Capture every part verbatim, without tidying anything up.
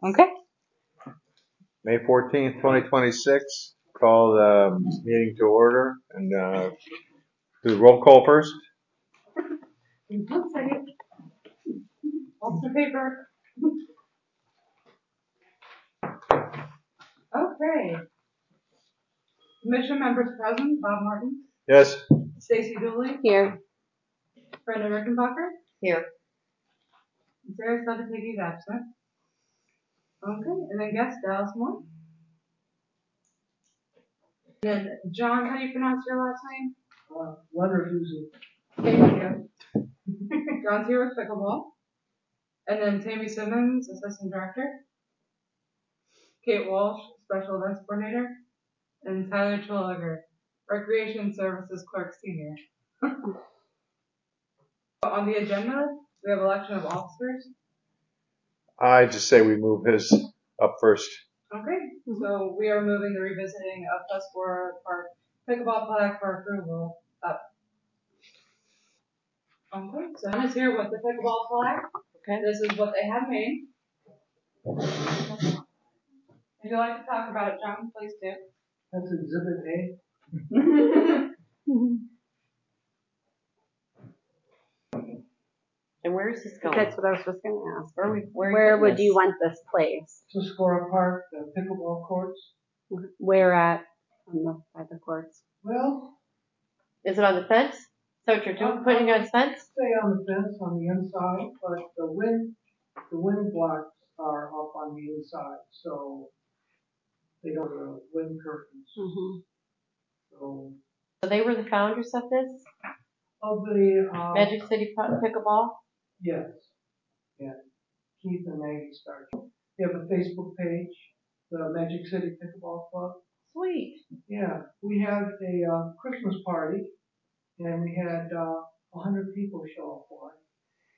Okay. May fourteenth, twenty twenty-six. Call the meeting to order and uh, do the roll call first. One second. Off the paper. Okay. Commission members present: Bob Martin. Yes. Stacy Dooley. Here. Brenda Rickenbacker. Here. Sarah Sabatini is absent. Okay, and then guest Dallas Moore. And then John, how do you pronounce your last name? Uh, Leonard Uzi. Thank you. John's here with pickleball. And then Tammy Simmons, assistant director. Kate Walsh, special events coordinator. And Tyler Terwilliger, recreation services clerk senior. On the agenda, we have election of officers. I just say we move his up first. Okay, so we are moving the revisiting of Tuscarora Park pickleball flag for approval up. Okay, so John is here with the pickleball flag. Okay. This is what they have made. If you'd like to talk about it, John, please do. That's exhibit A. And where is this going? That's what I was just going to ask. Where, we, where, where would this? you want this placed? Tuscarora Park, the pickleball courts. Where at on the by the courts? Well, is it on the fence? So what you're doing, uh, putting on the fence? Stay on the fence on the inside, but the wind, the wind blocks are up on the inside, so they don't have wind curtains. Mm-hmm. So, so they were the founders of this? Of the uh, Magic City Pickleball? Yes. Yeah. Keith and Maggie started. They have a Facebook page, the Magic City Pickleball Club. Sweet. Yeah. We had a uh, Christmas party, and we had uh, one hundred people show up for it.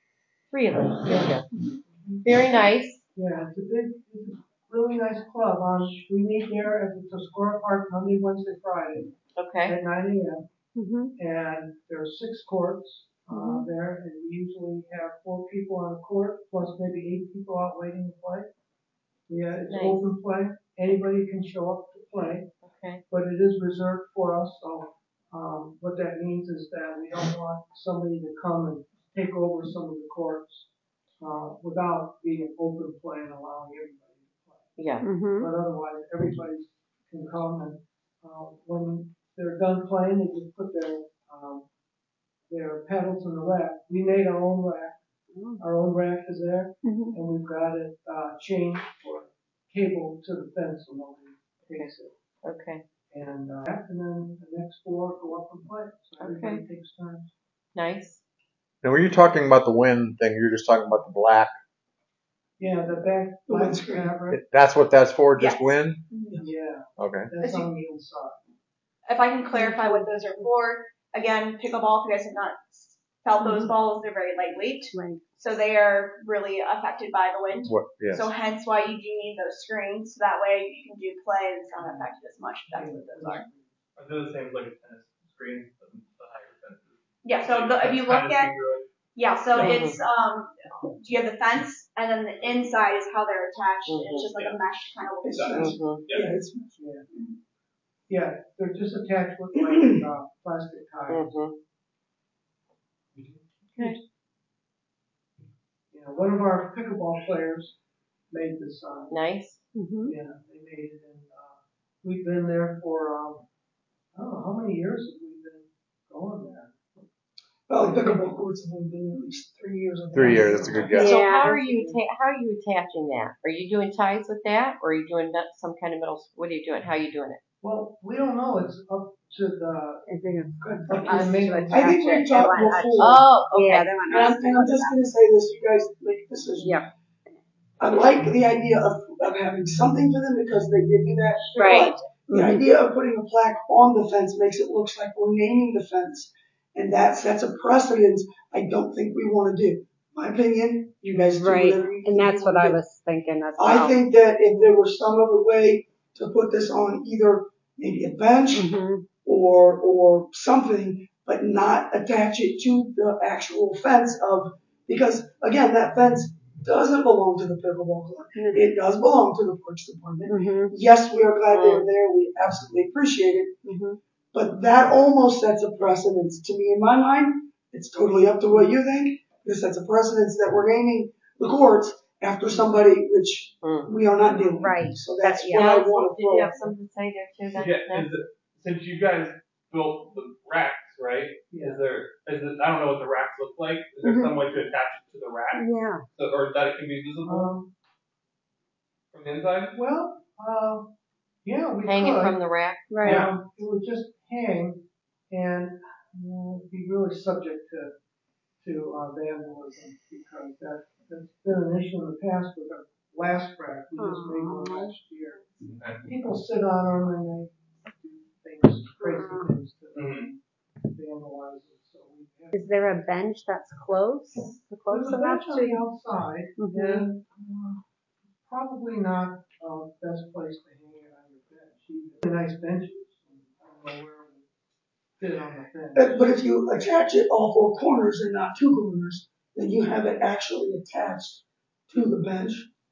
Really? Yeah. Very nice. Yeah, it's a big, it's a really nice club. Um, we meet there at the Tuscarora Park Monday, Wednesday, Friday. Okay. At nine a.m. Mm-hmm. And there are six courts uh, mm-hmm. there, and we usually have four people on a court, plus maybe eight people out waiting to play. Yeah, it's nice. Open play. Anybody can show up to play. Okay. But it is reserved for us, so um, what that means is that we don't want somebody to come and take over some of the courts uh, without being open play and allowing everybody to play. Yeah. Mm-hmm. But otherwise, everybody can come, and uh, when they're done playing, they just put their um, their paddles in the rack. We made our own rack. Mm-hmm. Our own rack is there, mm-hmm. and we've got it uh, chained or cable to the fence so nobody takes it. Okay. And, uh, and then the next four go up and play. So everybody okay. takes turns. Nice. Now, were you talking about the wind thing? You're just talking about the black. Yeah, the back black fabric. That's what that's for, just yes. wind? Yeah. Okay. That's on the inside. If I can clarify what those are for, again, pickleball, if you guys have not felt those mm-hmm. balls, they're very lightweight. Right. So they are really affected by the wind. What, yes. So hence why you do need those screens. So that way you can do play and it's not affected as much. That's what those are. Are they the same as like a tennis screen, the, the higher fences? Yeah, so like the, if you look at, yeah, so mm-hmm. it's, um, you have the fence and then the inside is how they're attached. Mm-hmm. It's just like yeah. a mesh kind of thing. Mm-hmm. Yeah, it's, yeah. Yeah, they're just attached with like uh, plastic ties. Mm-hmm. Okay. You know, one of our pickleball players made this sign. Nice. Mm-hmm. Yeah, they made it, and uh, we've been there for um, I don't know how many years have we been going there. Well, the pickleball courts have only been at least three years. Three years, that's a good guess. So how are you ta- how are you attaching that? Are you doing ties with that, or are you doing some kind of metal? What are you doing? How are you doing it? Well, we don't know. It's up to the. I think it's good. Up to the main. I think we've talked before. Oh, okay. Yeah, they want and, I'm, and I'm just going to say this. You guys make a decision. Yeah. I like the idea of, of having something for them because they did do that. Right. But the mm-hmm. idea of putting a plaque on the fence makes it look like we're naming the fence. And that's, that's a precedent I don't think we want to do. My opinion, you guys do right. whatever you and that's what do. I was thinking as well. I think that if there was some other way to put this on either maybe a bench mm-hmm. or or something, but not attach it to the actual fence of, because again, that fence doesn't belong to the pickleball club. It does belong to the Parks Department. Mm-hmm. Yes, we are glad they're there. We absolutely appreciate it. Mm-hmm. But that almost sets a precedence to me in my mind. It's totally up to what you think. This sets a precedence that we're naming the courts after somebody which Mm. we are not doing. Right. So that's Yeah. what I Council, want to did you throw. have something to say there too? Then? Yeah, is it, since you guys built the racks, right? Yeah. Is there, is it, I don't know what the racks look like. Is there Mhm. some way to attach it to the rack? Yeah. So, or that it can be visible Um, from the inside? well, uh, yeah, we Hang could. it from the rack. Right. Um, it would just hang and uh, be really subject to to uh, vandalism because that that's been an issue in the past with our last rack. We just made one last year. People sit on them and they do things, crazy things to them, vandalize it. So we have, Is there a bench that's close, close there's a enough bench on the to? outside, Mhm. and uh, probably not uh, best place to hang it on your bench. Either. Nice benches. I don't know where it would fit on the bench. But, but if you attach it all four corners and not two corners, then you have it actually attached to the bench.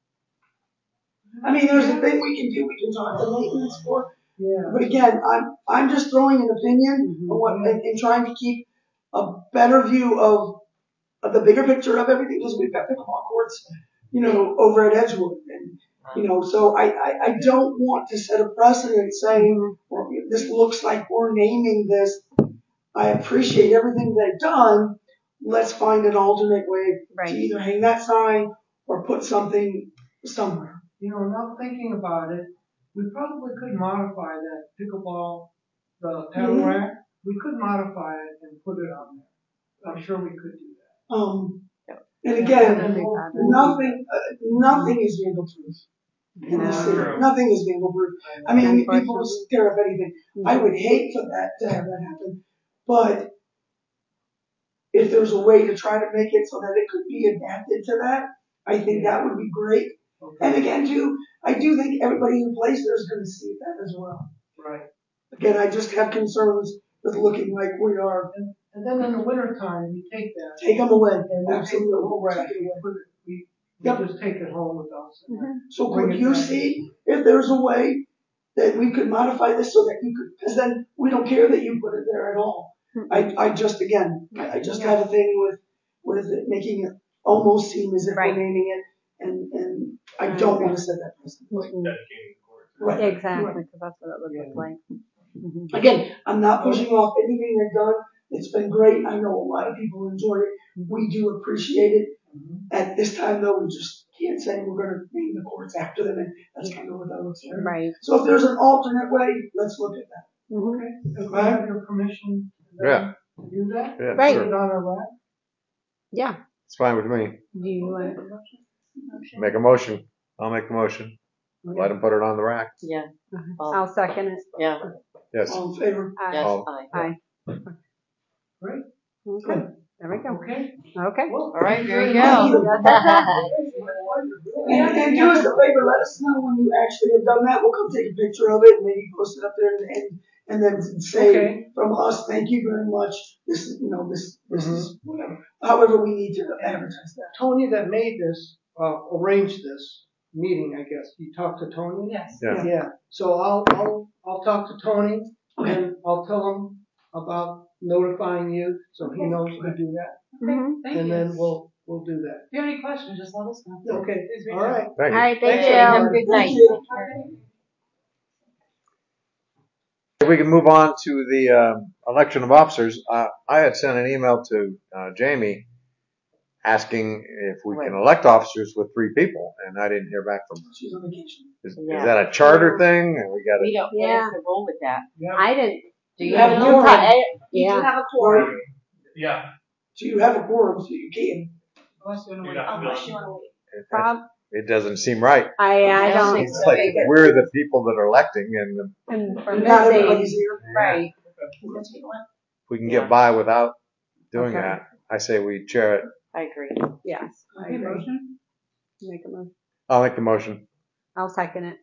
I mean, there's a thing we can do. We can talk to maintenance for. Yeah. But again, I'm I'm just throwing an opinion Mhm. on what, and, and trying to keep a better view of, of the bigger picture of everything because we've got pickleball courts, you know, over at Edgewood, and you know, so I, I, I don't want to set a precedent saying well, this looks like we're naming this. I appreciate everything they've done. Let's find an alternate way Right. to either hang that sign or put something somewhere. You know, now thinking about it, we probably could modify that pickleball, the paddle Mhm. rack. We could modify it and put it on there. I'm sure we could do that. Um, and again, That'd be fabulous. nothing, uh, nothing is vandal proof in this city. True. Nothing is vandal proof. I mean, people Unfortunately. tear up anything. I would hate for that to have that happen, but if there's a way to try to make it so that it could be adapted to that, I think that would be great. Okay. And again, too, I do think everybody who plays there is going to see that as well. Right. Again, I just have concerns with looking like we are. And, and then in the wintertime, we take that. Take them away. And we take the Absolutely. whole rack. Take it We, away. put it, we, we Yep. just take it home with us. Mhm. So Bring could it you back. see if there's a way that we could modify this so that you could, because then we don't care that you put it there at all. I, I just, again, I just have a thing with, with it making it almost seem as if Right. we're naming it, and, and I I don't agree. want to set that precedent. Mhm. Dedicating the courts. Right. Exactly, because that's what it would look Yeah. like. Mhm. Again, I'm not pushing off anything they've done. It's been great. I know a lot of people enjoy it. We do appreciate it. Mhm. At this time, though, we just can't say we're going to name the courts after them, and that's kind of what that looks like. Right. So if there's an alternate way, let's look at that. Mhm. Okay. If we have your permission to, Yeah. to do that, Yeah, Right. put sure. it on our rack. Yeah. It's fine with me. Do you want? Make a motion. I'll make the motion. Let them put it on the rack. Yeah. I'll second it. Yeah. Yes. All in favor? Aye. Yes. Oh. Aye. Aye. Great. Okay. There we go. Okay. Okay. Well, All right. There you Thank go. you. And, and do us a favor, let us know when you actually have done that. We'll come take a picture of it and maybe post it up there and, and, and then say Okay. from us, thank you very much. This is, you know, this, this is whatever. However we need to advertise that. Tony that made this, uh, arranged this meeting, I guess. You talked to Tony? Yes. Yeah. Yeah. So I'll, I'll, I'll talk to Tony Okay. and I'll tell him about notifying you so he knows to do that. Mhm. Thank And you. then we'll, we'll do that. If you have any questions, just let us know. Okay. Please reach All out. right. Thank All you. right. Thank Thanks, you. Have a good Thank night. you. If we can move on to the um, election of officers, uh, I had sent an email to uh, Jamie asking if we can elect officers with three people, and I didn't hear back from her. She's on vacation. Is, Yeah. is that a charter thing? And we got We to. don't. We Yeah. have to roll with that. I didn't. Do you have have a a quorum? I- You do Yeah. have a quorum, Yeah. So you have a quorum, so you can. unless you want to wait. You're not Unless done. you want to wait. It, Prob- it doesn't seem right. I I I don't don't. think It's so. like we're the people that are electing, and And for Not everybody's missing. here. Right. Let's take a look. if we can Yeah. get by without doing Okay. that, I say we chair it. I agree. Yes. I Okay, agree. motion? Make a motion. I'll make the motion. I'll second it.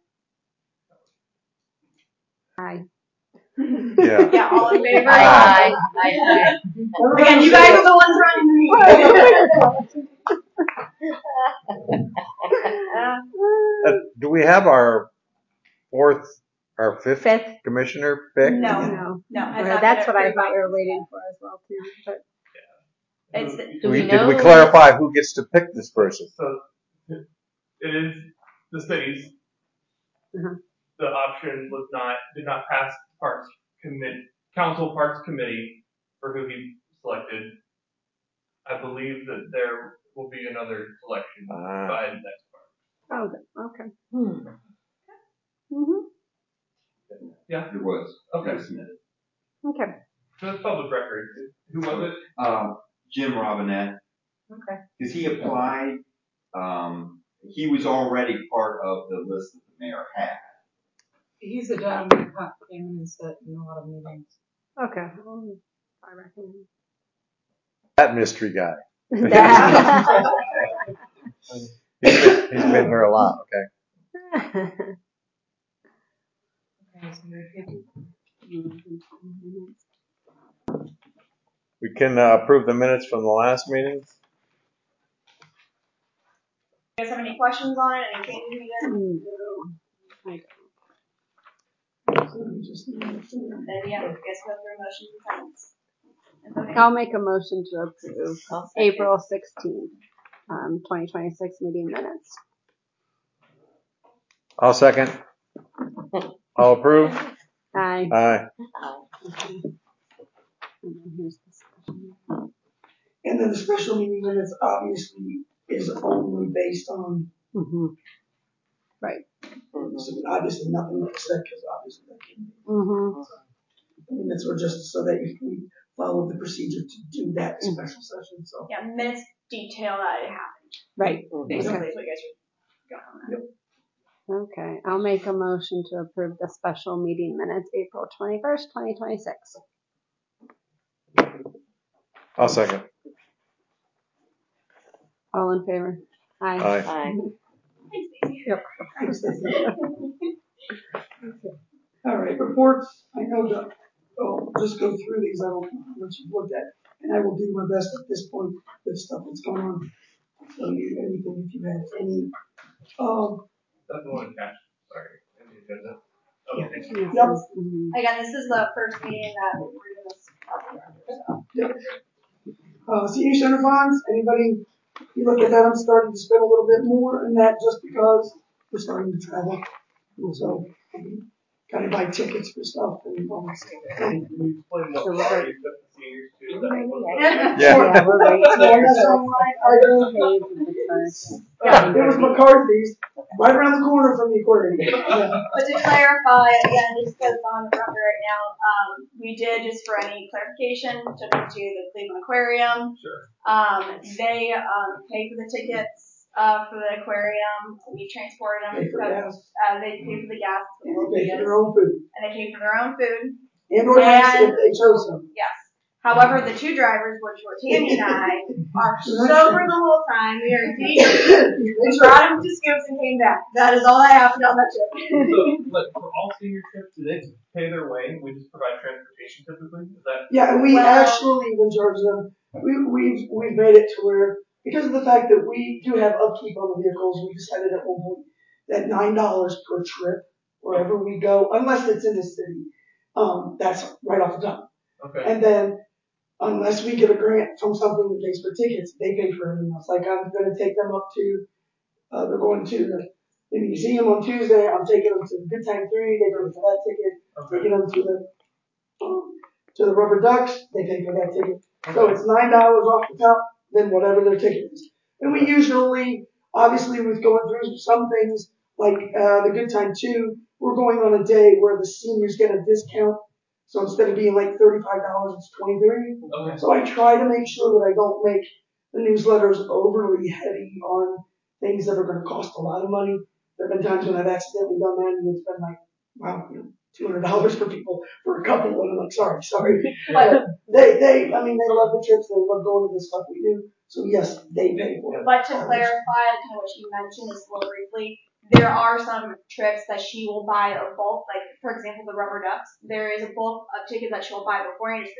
Aye. Yeah. Yeah, all in favor? Aye. Aye. Aye. Again, you guys are the ones running the meeting. Uh, do we have our fourth, our fifth, Fifth. commissioner pick? No. No. No, has Okay, not that's been what I approved thought by we were council. waiting for as well too. But It's, Do we Did know? we clarify who gets to pick this person? So it is the city's. Uh-huh. The option was not did not pass Parks commit council Parks committee for who he selected. I believe that there will be another selection Ah. by the next part. oh, good. Okay. Hmm. Mhm. Yeah, There was. Okay. It was submitted. Okay. so it's public record. Who was it? Um, Jim Robinette. Okay. Because he applied, um, he was already part of the list that the mayor had. He's the gentleman who came in and sat in a lot of meetings. Okay. Well, I reckon. That mystery guy. That- He's been, he's been here a lot, okay? Okay, so we're good. We can uh, approve the minutes from the last meeting. you guys have any questions on it? Any changes you did? No. I Then yeah, I guess go through motions and seconds. And voting. I'll make a motion to approve I'll second. April sixteenth, um, twenty twenty-six meeting minutes. I'll second. I'll approve. Aye. Aye. And then here's the special. And then the special meeting minutes obviously is only based on, Mm-hmm. Right. so obviously nothing like said, because obviously that can be. Mm-hmm. I mean, that's just so that if we follow the procedure to do that special session, so. Yeah, minutes detail that it happened. Right. Basically, Okay. is what you guys are going on that. Okay. I'll make a motion to approve the special meeting minutes, April twenty-first, twenty twenty-six. I'll second. All in favor? Aye. Aye. Aye. Thanks, Stacey. Yep. All right, reports, I know that, oh, just go through these, I don't know how much you've looked at, and I will do my best at this point with stuff that's going on. So you, anything, if you have any, um, That's the one attached. Sorry, in the agenda. Oh, Yeah. thank you. Yep. Mhm. Again, this is the first meeting that we're doing this. So. Yep. Uh, senior center funds, anybody, you look at that, I'm starting to spend a little bit more in that just because we're starting to travel. So, um, gotta buy tickets for stuff and all that stuff. Can you explain what So we're party took the seniors to? Yeah. Yeah, we're right Yeah, here. that's So all right. I it's do. the page of the first. Yeah, it was McCarthy's, right around the corner from the aquarium. Yeah. But to clarify, again, just because it's on the record right now, um, we did, just for any clarification, took it to the Cleveland Aquarium. Sure. Um, they um, pay for the tickets uh, for the aquarium. We transported them Pay for because gas. uh, they pay for the gas, And they pay for their own food. and they pay for their own food. And or drinks And- if they chose some. Yes. However, the two drivers, which were Tammy and I, are sober the whole time. We are deep. We brought them to Scoops and came back. That is all that happened on that trip. So, like, for all senior trips, do they pay their way? We just provide transportation typically? Is that? Yeah, and we Well- actually even charge them. We, we've, we've made it to where, because of the fact that we do have upkeep on the vehicles, we decided at one point that nine dollars per trip, wherever we go, unless it's in the city, um, that's right off the top. Okay. And then, unless we get a grant from something that pays for tickets, they pay for everything else. Like, I'm gonna take them up to, uh, they're going to the, the museum on Tuesday, I'm taking them to the Good Time Three, they pay for that ticket. Okay. Taking them to the, um, to the Rubber Ducks, they pay for that ticket. So it's nine dollars off the top, then whatever their ticket is. And we usually, obviously with going through some things, like, uh, the Good Time Two, we're going on a day where the seniors get a discount. So instead of being like thirty-five dollars, it's twenty-three dollars. Okay. So I try to make sure that I don't make the newsletters overly heavy on things that are going to cost a lot of money. There have been times when I've accidentally done that and it's been like, wow, you know, two hundred dollars for people for a couple, and I'm like, sorry, sorry. But they, they, I mean, they love the trips, they love going to the stuff we do. So yes, they pay for it. But to clarify, kind of what you mentioned just a little briefly, there are some trips that she will buy a bulk, like for example the Rubber Ducks. There is a bulk of tickets that she'll buy beforehand just to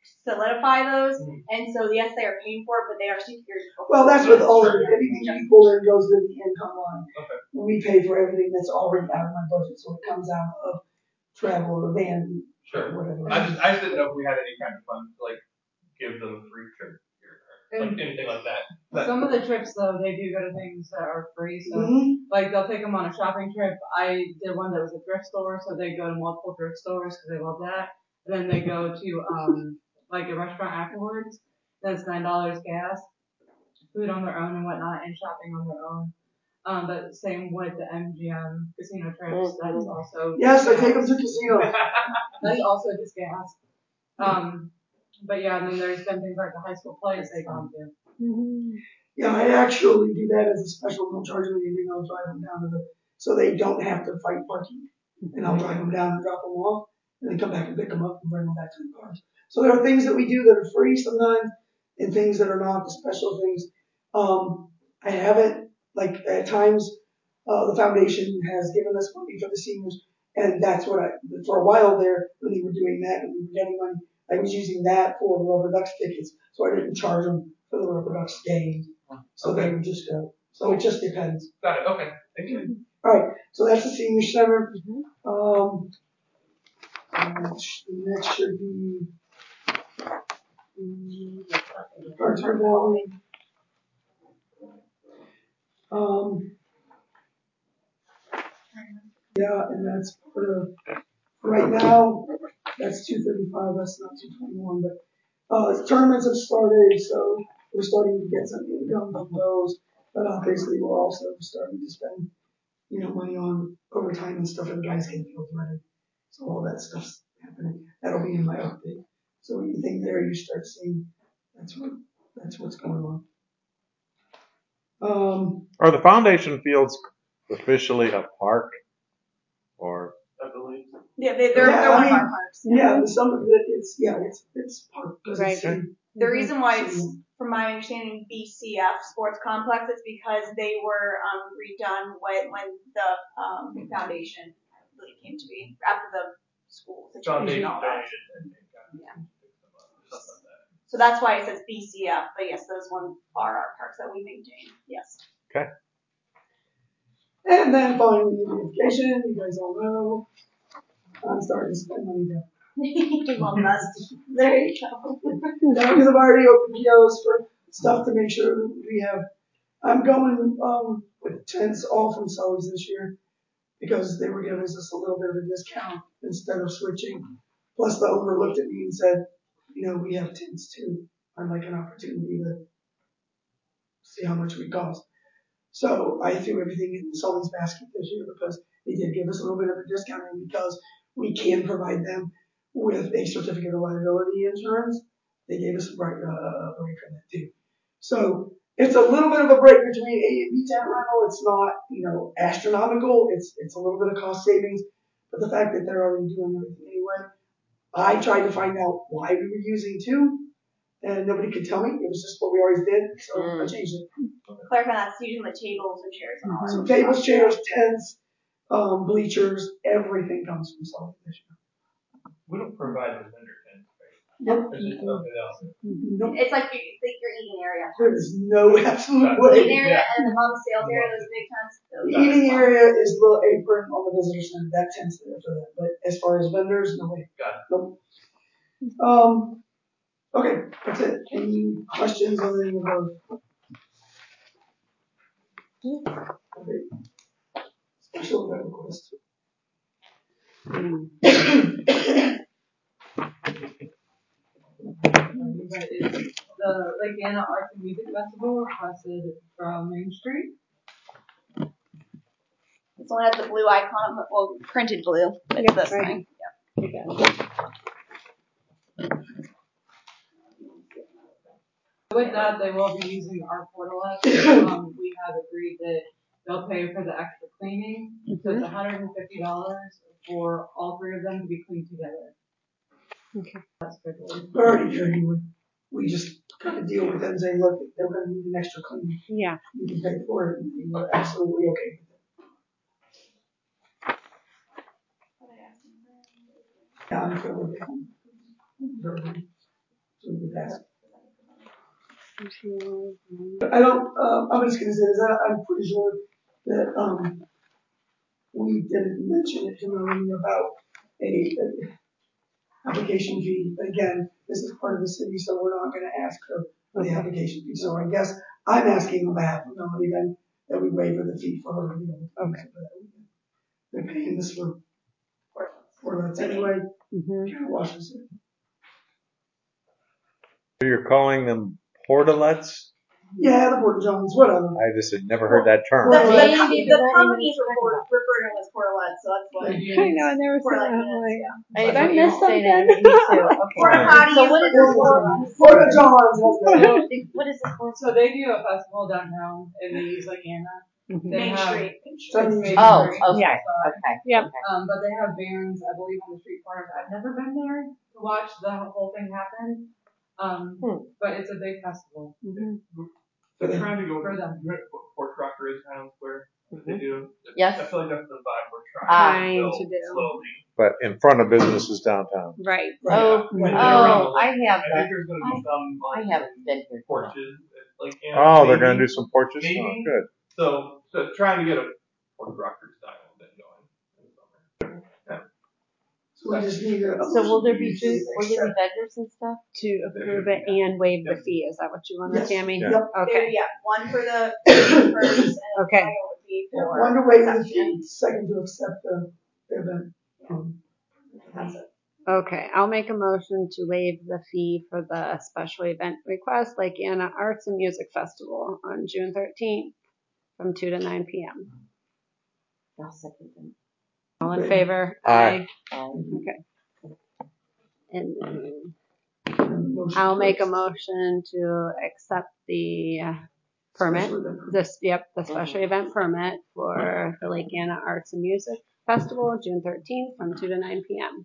solidify those. And so yes, they are paying for it, but they are secured. Well, that's with all of it. Everything you pull in goes to the income line. Okay. We pay for everything that's already out of my budget, so it comes out of travel or van, Sure. whatever. I just I just didn't know if we had any kind of fund to like give them a free trip here or like anything like that. But Some of the trips though, they do go to things that are free. So Mhm. like they'll take them on a shopping trip. I did one that was a thrift store, so they go to multiple thrift stores because they love that. Then they go to um like a restaurant afterwards. That's nine dollars gas, food on their own and whatnot, and shopping on their own. Um, but same with the M G M casino trips. That is also Yes, I gas. take them to casinos. That's also just gas. Um, but yeah, and then there's been things like the high school plays they've gone to. Yeah, I actually do that as a special. Don't charge them anything. I'll drive them down to the, so they don't have to fight parking. And I'll drive them down and drop them off, and then come back and pick them up and bring them back to the cars. So there are things that we do that are free sometimes, and things that are not, the special things. Um, I haven't, like at times, uh, the foundation has given us money for the seniors, and that's what I, for a while there, when they were doing that and we were getting money, I was using that for the Rubber Ducks tickets, so I didn't charge them for the Rubber Ducks games. So they would just go. So it just depends. got it. Okay. Thank you. All right. So that's the senior center. Um, next, next should be Carter Valley. Um, yeah, and that's part of right now. That's two thirty-five. That's not two twenty-one, but uh, tournaments have started, so we're starting to get some income from those. But obviously, we're also starting to spend, you know, money on overtime and stuff, and guys get fields ready. So all that stuff's happening. That'll be in my update. So anything there you start seeing, that's what that's what's going on. Um, Are the foundation fields officially a park? Or I believe. Yeah, they, they're, Yeah, they're I one mean, of our parks. yeah, some of it, it's yeah, it's it's part because it's Right. in, The reason why it's, from my understanding, B C F Sports Complex is because they were um, redone when when the um, foundation really came to be after the school situation and all that. Yeah. So that's why it says B C F. But yes, those ones are our parks that we maintain. Yes. okay. and then finally beautification. You guys all know I'm starting to spend money there. Well, that's, there you go. Now, because I've already opened P Os for stuff to make sure that we have. I'm going um, with tents all from Sully's this year because they were giving us a little bit of a discount instead of switching. Plus, the owner looked at me and said, "You know, we have tents too. I'd like an opportunity to see how much we cost." So I threw everything in Sully's basket this year because they did give us a little bit of a discount, and because we can provide them with a certificate of liability insurance, they gave us a break, uh, a break on that too. So it's a little bit of a break between A and B tent rental. It's not, you know, astronomical. It's it's a little bit of cost savings, but the fact that they're already doing everything anyway, I tried to find out why we were using two, and nobody could tell me. It was just what we always did, so mm. I changed it. Clarify that's using the tables and chairs and all that. So tables, chairs, tents, um, bleachers, everything comes from Sully this year. We don't provide the vendor tents, right? Nope. It's just something else. Nope. It's like your, it's like your eating area. There is no absolute The way. eating area and the mom sales area, those big tents. The eating area is the apron on the visitor center. That tent's there for that. But as far as vendors, no way. Got it. Nope. Um, okay, that's it. Any questions on any of those? Okay. Special event request. But it's the Lake Anna Arts and Music Festival requested from Main Street. This one has the blue icon, well, printed blue. It's Yep, this right. thing. Okay. With that, they will be using our portal app. Um, we have agreed that they'll pay for the extra cleaning. Mm-hmm. So it's one hundred fifty dollars for all three of them to be cleaned together. Okay. That's good. We're already here anyway. We just kind of deal with them and say, look, they're going to need an extra cleaning. Yeah. You can pay for it, and we're absolutely okay with it. Yeah, I'm good with it. So we get that. But I don't, um, I'm just gonna say this, I, I'm pretty sure that, um, we didn't mention it to Maureen about a, a application fee. But again, this is part of the city, so we're not gonna ask her for the application fee. So I guess I'm asking on behalf of Melanie then that we waive the fee for her to be able to use it for that weekend. They're paying this for four months anyway. Mm-hmm. Kind of washes it. You're calling them portalets? Yeah, the Porta Johns, whatever. I just had never heard that term. The, the, They co- did the that companies in refer, refer to them as portalettes, so that's what. I know, I never saw Portalette that. I'm units, like, yeah. I Did I know miss you're saying it, something? Me too. Okay. Porta potties. So what is this for? Porta Johns has that. So what is this for? So they do a festival downtown and they use like Anna. Mhm. They Main have, Street. It's Main Main Oh, Street. okay, Sorry. okay. Yep. Okay. Um, but they have bands, I believe, on the street corners. I've never been there to watch the whole thing happen. Um, Hmm. but it's a big festival. Mhm. They're trying to go For them. Fort Rocker is Town Square. What they do. Yes. I feel like that's the vibe we're Ah. trying Trying to to build do. slowly. But in front of businesses downtown. Right. Oh, Right. oh, I have I that. think there's going to be some I like, haven't been here. porches. Like, you know, Oh, they're maybe- going to do some porches? maybe. Oh, good. So, so trying to get a Fort Rocker style event going in the summer. So we just need a. So will there be motion food? to Will there be accept. vendors and stuff? To approve it and waive the fee. Is that what you wanted, Yes. Tammy? Yeah. Yep. There, Okay. yeah, one for the first and the Okay. second would be Yeah, for one to waive the reception. fee, second to accept the, the event. Um, That's it. Okay. I'll make a motion to waive the fee for the special event request, Lake Anna Arts and Music Festival on June thirteenth from two to nine p.m. I'll second them. All in Okay. favor? Aye. Um, Okay. And then and motion I'll to make a accept motion to accept the uh, permit. special event permit. This, yep, the special event permit for the Lake Anna Arts and Music Festival, June thirteenth, from two to nine p.m.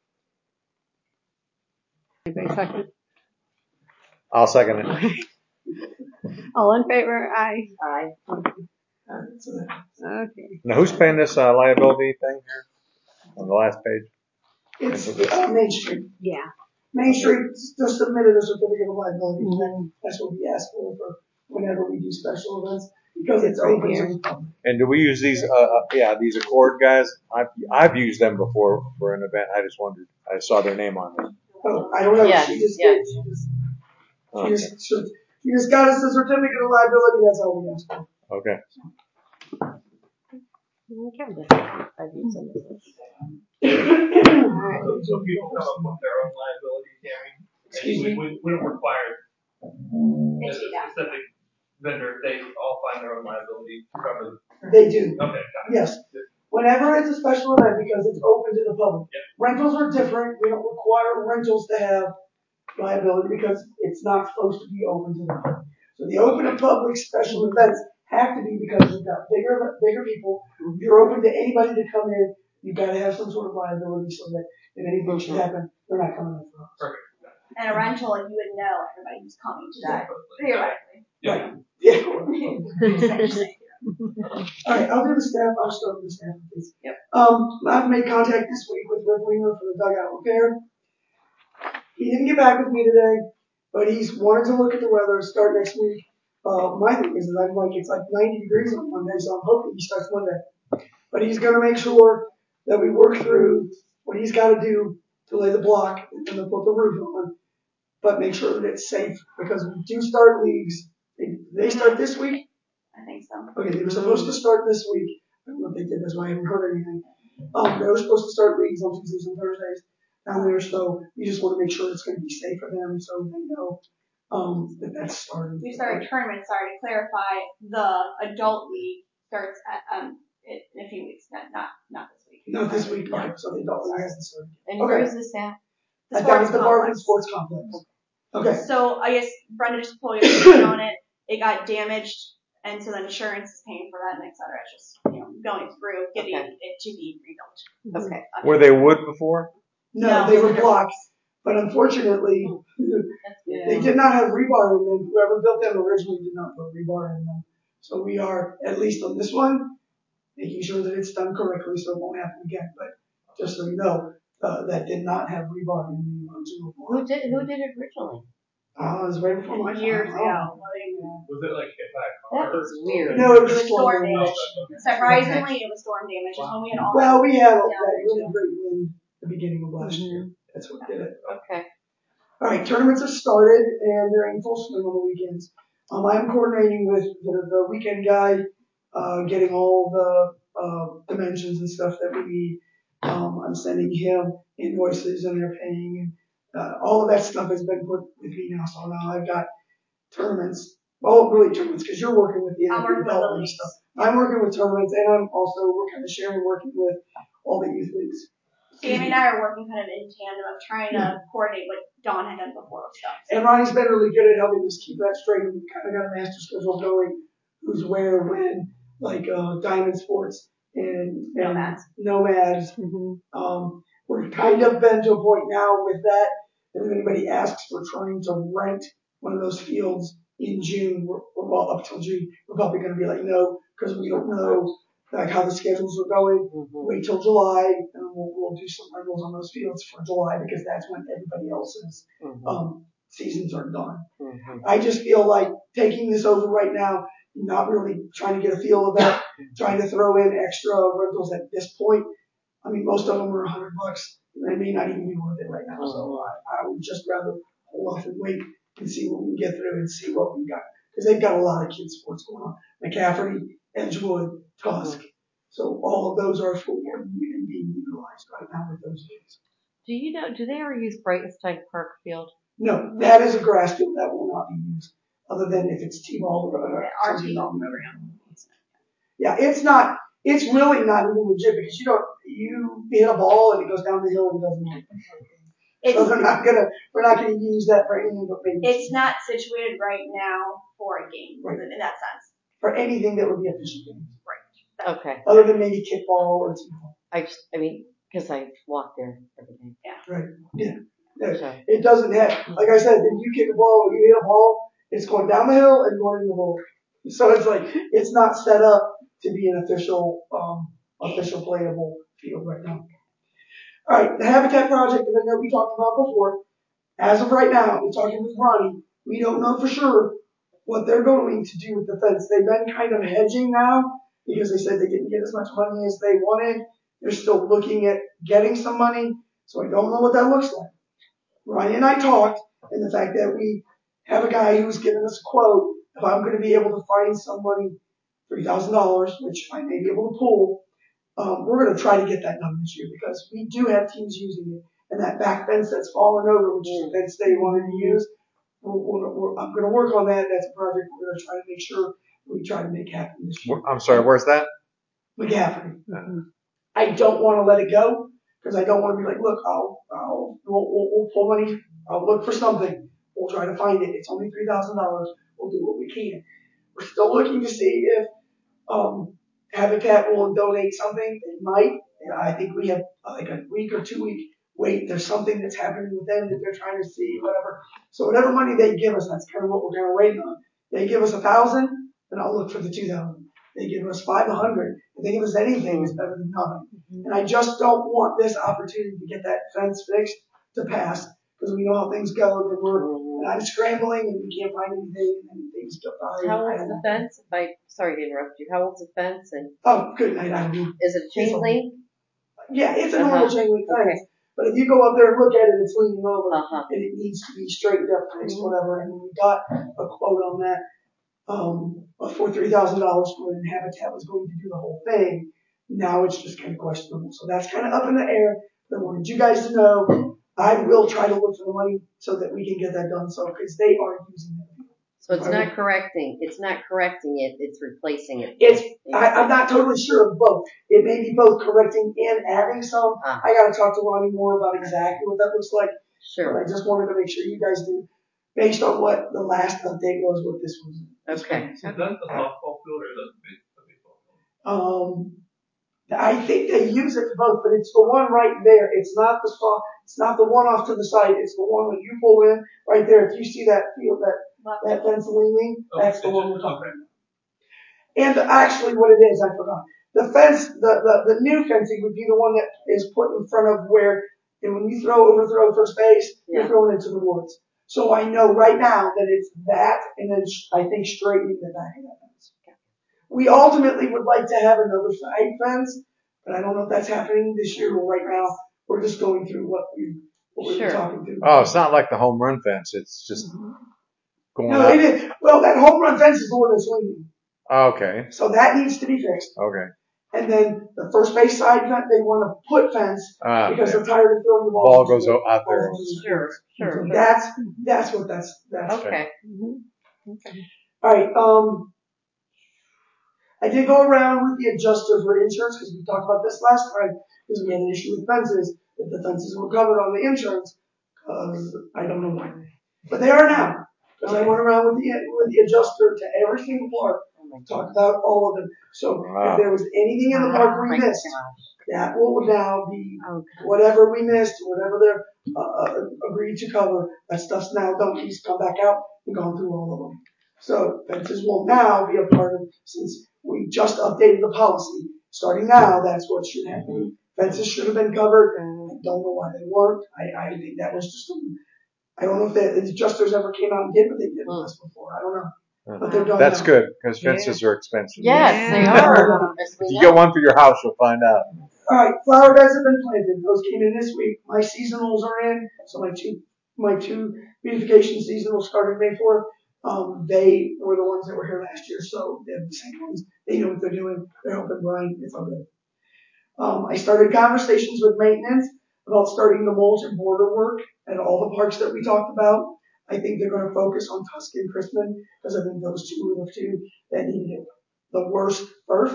Anybody second? I'll second it. All in favor? Aye. I. Alright, so that- Okay. Now, who's paying this uh, liability thing here on the last page? It's, uh, Main Street. Yeah. Main Street just submitted a certificate of liability. Mhm. That's what we ask for, for whenever we do special events, because it's Right open here. to the public. And do we use these? Uh, uh, yeah, these Accord guys. I've I've used them before for an event. I just wondered. I saw their name on there. Oh, I don't know, Yes, she just yes. did, she just, she Okay. just, she she just got us the certificate of liability, that's all we asked for. Okay. Okay. I've used them before. Alright. So, so people come up with their own liability, Tammy. Excuse we, me? we, we don't require as a Yeah. specific vendor, they all find their own liability to cover. They do, Okay, got it. yes. Whenever it's a special event, because it's open to the public. Yeah. Rentals are different, we don't require rentals to have liability because it's not supposed to be open to the public. So the open to public special events have to be because you've got bigger, bigger people. You're open to anybody to come in, you've gotta have some sort of liability so that if anything should happen, they're not coming in for us. Perfect. And a rental, you would know everybody who's coming to that, theoretically. Yeah. Right. Yeah. Alright, I'll do the staff, I'll start with the staff, please. Yep. Um, I've made contact this week with Rick Winger for the dugout repair. He didn't get back with me today, but he's wanted to look at the weather, start next week. Uh, my thing is, is I'm like, it's like ninety degrees on Monday, so I'm hoping he starts Monday. But he's gonna make sure that we work through what he's gotta do to lay the block and then put the roof on, but make sure that it's safe, because we do start leagues. They, they start this week? I think so. Okay, they were supposed to start this week. I don't know if they did, that's why I haven't heard anything. Um, they were supposed to start leagues on Tuesdays and Thursdays down there, so we just want to make sure it's going to be safe for them, so they know, um, that that's started. We started tournaments, sorry, to clarify, the adult league starts at, um, in in a few weeks, not, not, not this week. Not this week, okay, so the adult league hasn't started. And Okay. where is this at? The At down sports at the Barton complex. Sports Complex. Okay, So I guess Brenda just pulled your on it. It got damaged, and so the insurance is paying for that, and et cetera. It's just, you know, going through getting Okay. it to be rebuilt. Okay. Were they wood before? no, No, they were they're blocks, but unfortunately, they did not have rebar in them. Whoever built them originally did not put rebar in them. So we are, at least on this one, making sure that it's done correctly so it won't happen again. But just so you know, uh, that did not have rebar in the original Who block. did who did it originally? Uh, it was right before my time. Years I don't know. ago. Was it like hit by a That car? is weird. No, it was It was storm storm damage. damage. Surprisingly, it was storm damage. Just when we had all. Well, we had a Yeah, that really great wind at the beginning of last year. That's what did it. Okay. All right, tournaments have started and they're in full swing on the weekends. Um, I'm coordinating with the, the weekend guy, uh, getting all the uh, dimensions and stuff that we need. Um, I'm sending him invoices and they're paying, and uh, all of that stuff has been put with me now. So now I've got tournaments. Well, really tournaments because you're working with the I'm working with the development leagues. stuff. I'm working with tournaments, and I'm also we're kind of sharing working with all the youth leagues. Sammy and I are working kind of in tandem of trying to coordinate what Dawn had done before with stuff. And Ronnie's been really good at helping us keep that straight. We kind of got a master schedule going, who's where, when, like uh, Diamond Sports and, and Nomads. Nomads. Mm-hmm. Um, we're kind of been to a point now with that, that if anybody asks for trying to rent one of those fields in June, we're, we're well up till June, we're probably going to be like, no, because we don't know like how the schedules are going. Mm-hmm. Wait till July, and we'll, we'll do some rentals on those fields for July because that's when everybody else's Mm-hmm. um, seasons are done. Mm-hmm. I just feel like taking this over right now, not really trying to get a feel of that, trying to throw in extra rentals at this point. I mean, most of them are a hundred bucks. They may not even be worth it right now. So I, I would just rather hold off and wait and see what we can get through and see what we got. Because they've got a lot of kids sports going on. McCafferty, Edgewood, Tusk. So all of those are fully and being utilized right now with those games. Do you know? Do they ever use Brightenstein Park Field? No, that is a grass field that will not be used, other than if it's T-ball or uh, Our something T-ball else. program. Yeah, it's not. It's really not even legit because you don't. You hit a ball and it goes down the hill and doesn't hit. It's, So they're not gonna. We're not gonna use that for anything but maybe it's not situated right now for a game Right. in that sense. for anything that would be official games, Okay. other than maybe kickball or T-ball. I just, I mean, because I walk there every day. Right. Yeah. Yeah. So, It doesn't have. Like I said, if you kick a ball or you hit a ball, it's going down the hill and going in the hole. So it's like it's not set up to be an official, um, official playable field right now. All right, the Habitat project that I know we talked about before. As of right now, we're talking with Ronnie. We don't know for sure what they're going to do with the fence. They've been kind of hedging now because they said they didn't get as much money as they wanted. They're still looking at getting some money, so I don't know what that looks like. Ronnie and I talked, and the fact that we have a guy who's given us a quote, if I'm going to be able to find somebody three thousand dollars, which I may be able to pull, um, we're going to try to get that done this year because we do have teams using it. And that back fence that's fallen over, which is the fence they wanted to use, we're, we're, we're, I'm going to work on that. That's a project we're going to try to make sure we try to make happen this year. I'm sorry, where's that? McCafferty. I don't want to let it go because I don't want to be like, look, I'll, I'll, we'll, we'll, we'll pull money. I'll look for something. We'll try to find it. It's only three thousand dollars. We'll do what we can. We're still looking to see if, um, Habitat will donate something. They might. And I think we have like a week or two week wait. There's something that's happening with them that they're trying to see, whatever. So whatever money they give us, that's kind of what we're kind of waiting on. They give us a thousand, then I'll look for the two thousand. They give us five hundred. If they give us anything, it's better than nothing. And I just don't want this opportunity to get that fence fixed to pass because we know how things go. That we're and I'm scrambling and we can't find anything and things go by. how old's the fence? If I, sorry to interrupt you. How old's the fence? And Oh, good night. I mean, is it a chain link? yeah, it's a normal Uh-huh. chain link fence. Okay. But if you go up there and look at it, it's leaning over Uh-huh. and it needs to be straightened up, fixed, whatever. And we got a quote on that um, for three thousand dollars for when Habitat was going to do the whole thing. Now it's just kind of questionable. So that's kind of up in the air. But I wanted you guys to know I will try to look for the money so that we can get that done. So because they are using it. So it's not correcting. It's not correcting it. It's replacing it. It's I, I'm not totally sure of both. It may be both correcting and adding some. Ah. I got to talk to Ronnie more about exactly what that looks like. Sure. But I just wanted to make sure you guys do, based on what the last update was, what this was. Okay. Is that the softball field or the the baseball field? Um, I think they use it for both, but it's the one right there. It's not the soft. It's not the one off to the side. It's the one when you pull in right there. If you see that field, that that fence leaning, Oh, that's the it's one just- we're talking okay. about. And actually, what it is, I forgot. The fence, the, the, the new fencing would be the one that is put in front of where And when you throw overthrow first base, Yeah. you're throwing it to the woods. So I know right now that it's that, and then I think straightening the back of that fence. We ultimately would like to have another side fence, but I don't know if that's happening this year or right now. We're just going through what we what we Sure. were talking through. Oh, it's not like the home run fence. It's just going No, up. it is. Well, that home run fence is the one that's swinging. Okay. So that needs to be fixed. Okay. And then the first base side fence, they want to put fence Ah, because yeah. they're tired of throwing the ball. Ball into goes the- out there. ball into the Sure, courts. sure, So sure. that's that's what that's that's. Okay. All right. Um, I did go around with the adjuster for insurance because we talked about this last time because we had an issue with fences. If the fences were covered on the insurance, because I don't know why, but they are now. Because I went around with the with the adjuster to every single park, talked about all of them. So Wow. if there was anything in the park Oh we my missed, gosh. that will now be Okay. whatever we missed, whatever they're uh, agreed to cover. That stuff's now done. He's come back out and gone through all of them. So fences will now be a part of, since we just updated the policy. Starting now, that's what should happen. Fences should have been covered. I don't know why they weren't. I, I think that was just, a, I don't know if the adjusters ever came out and did what they did with us before. I don't know. But they're done That's now. good because fences are expensive. Yes, they Yeah. are. As If we you know. get one for your house, you'll find out. All right, flower beds have been planted. Those came in this week. My seasonals are in. So my two, my two beautification seasonals started May fourth. Um, they were the ones that were here last year, so they're the same ones. They know what they're doing. They're helping Brian. It's all good. Um, I started conversations with maintenance about starting the mulch and border work at all the parks that we talked about. I think they're going to focus on Tusk and Crispin because I think those two were the two that needed it the worst first.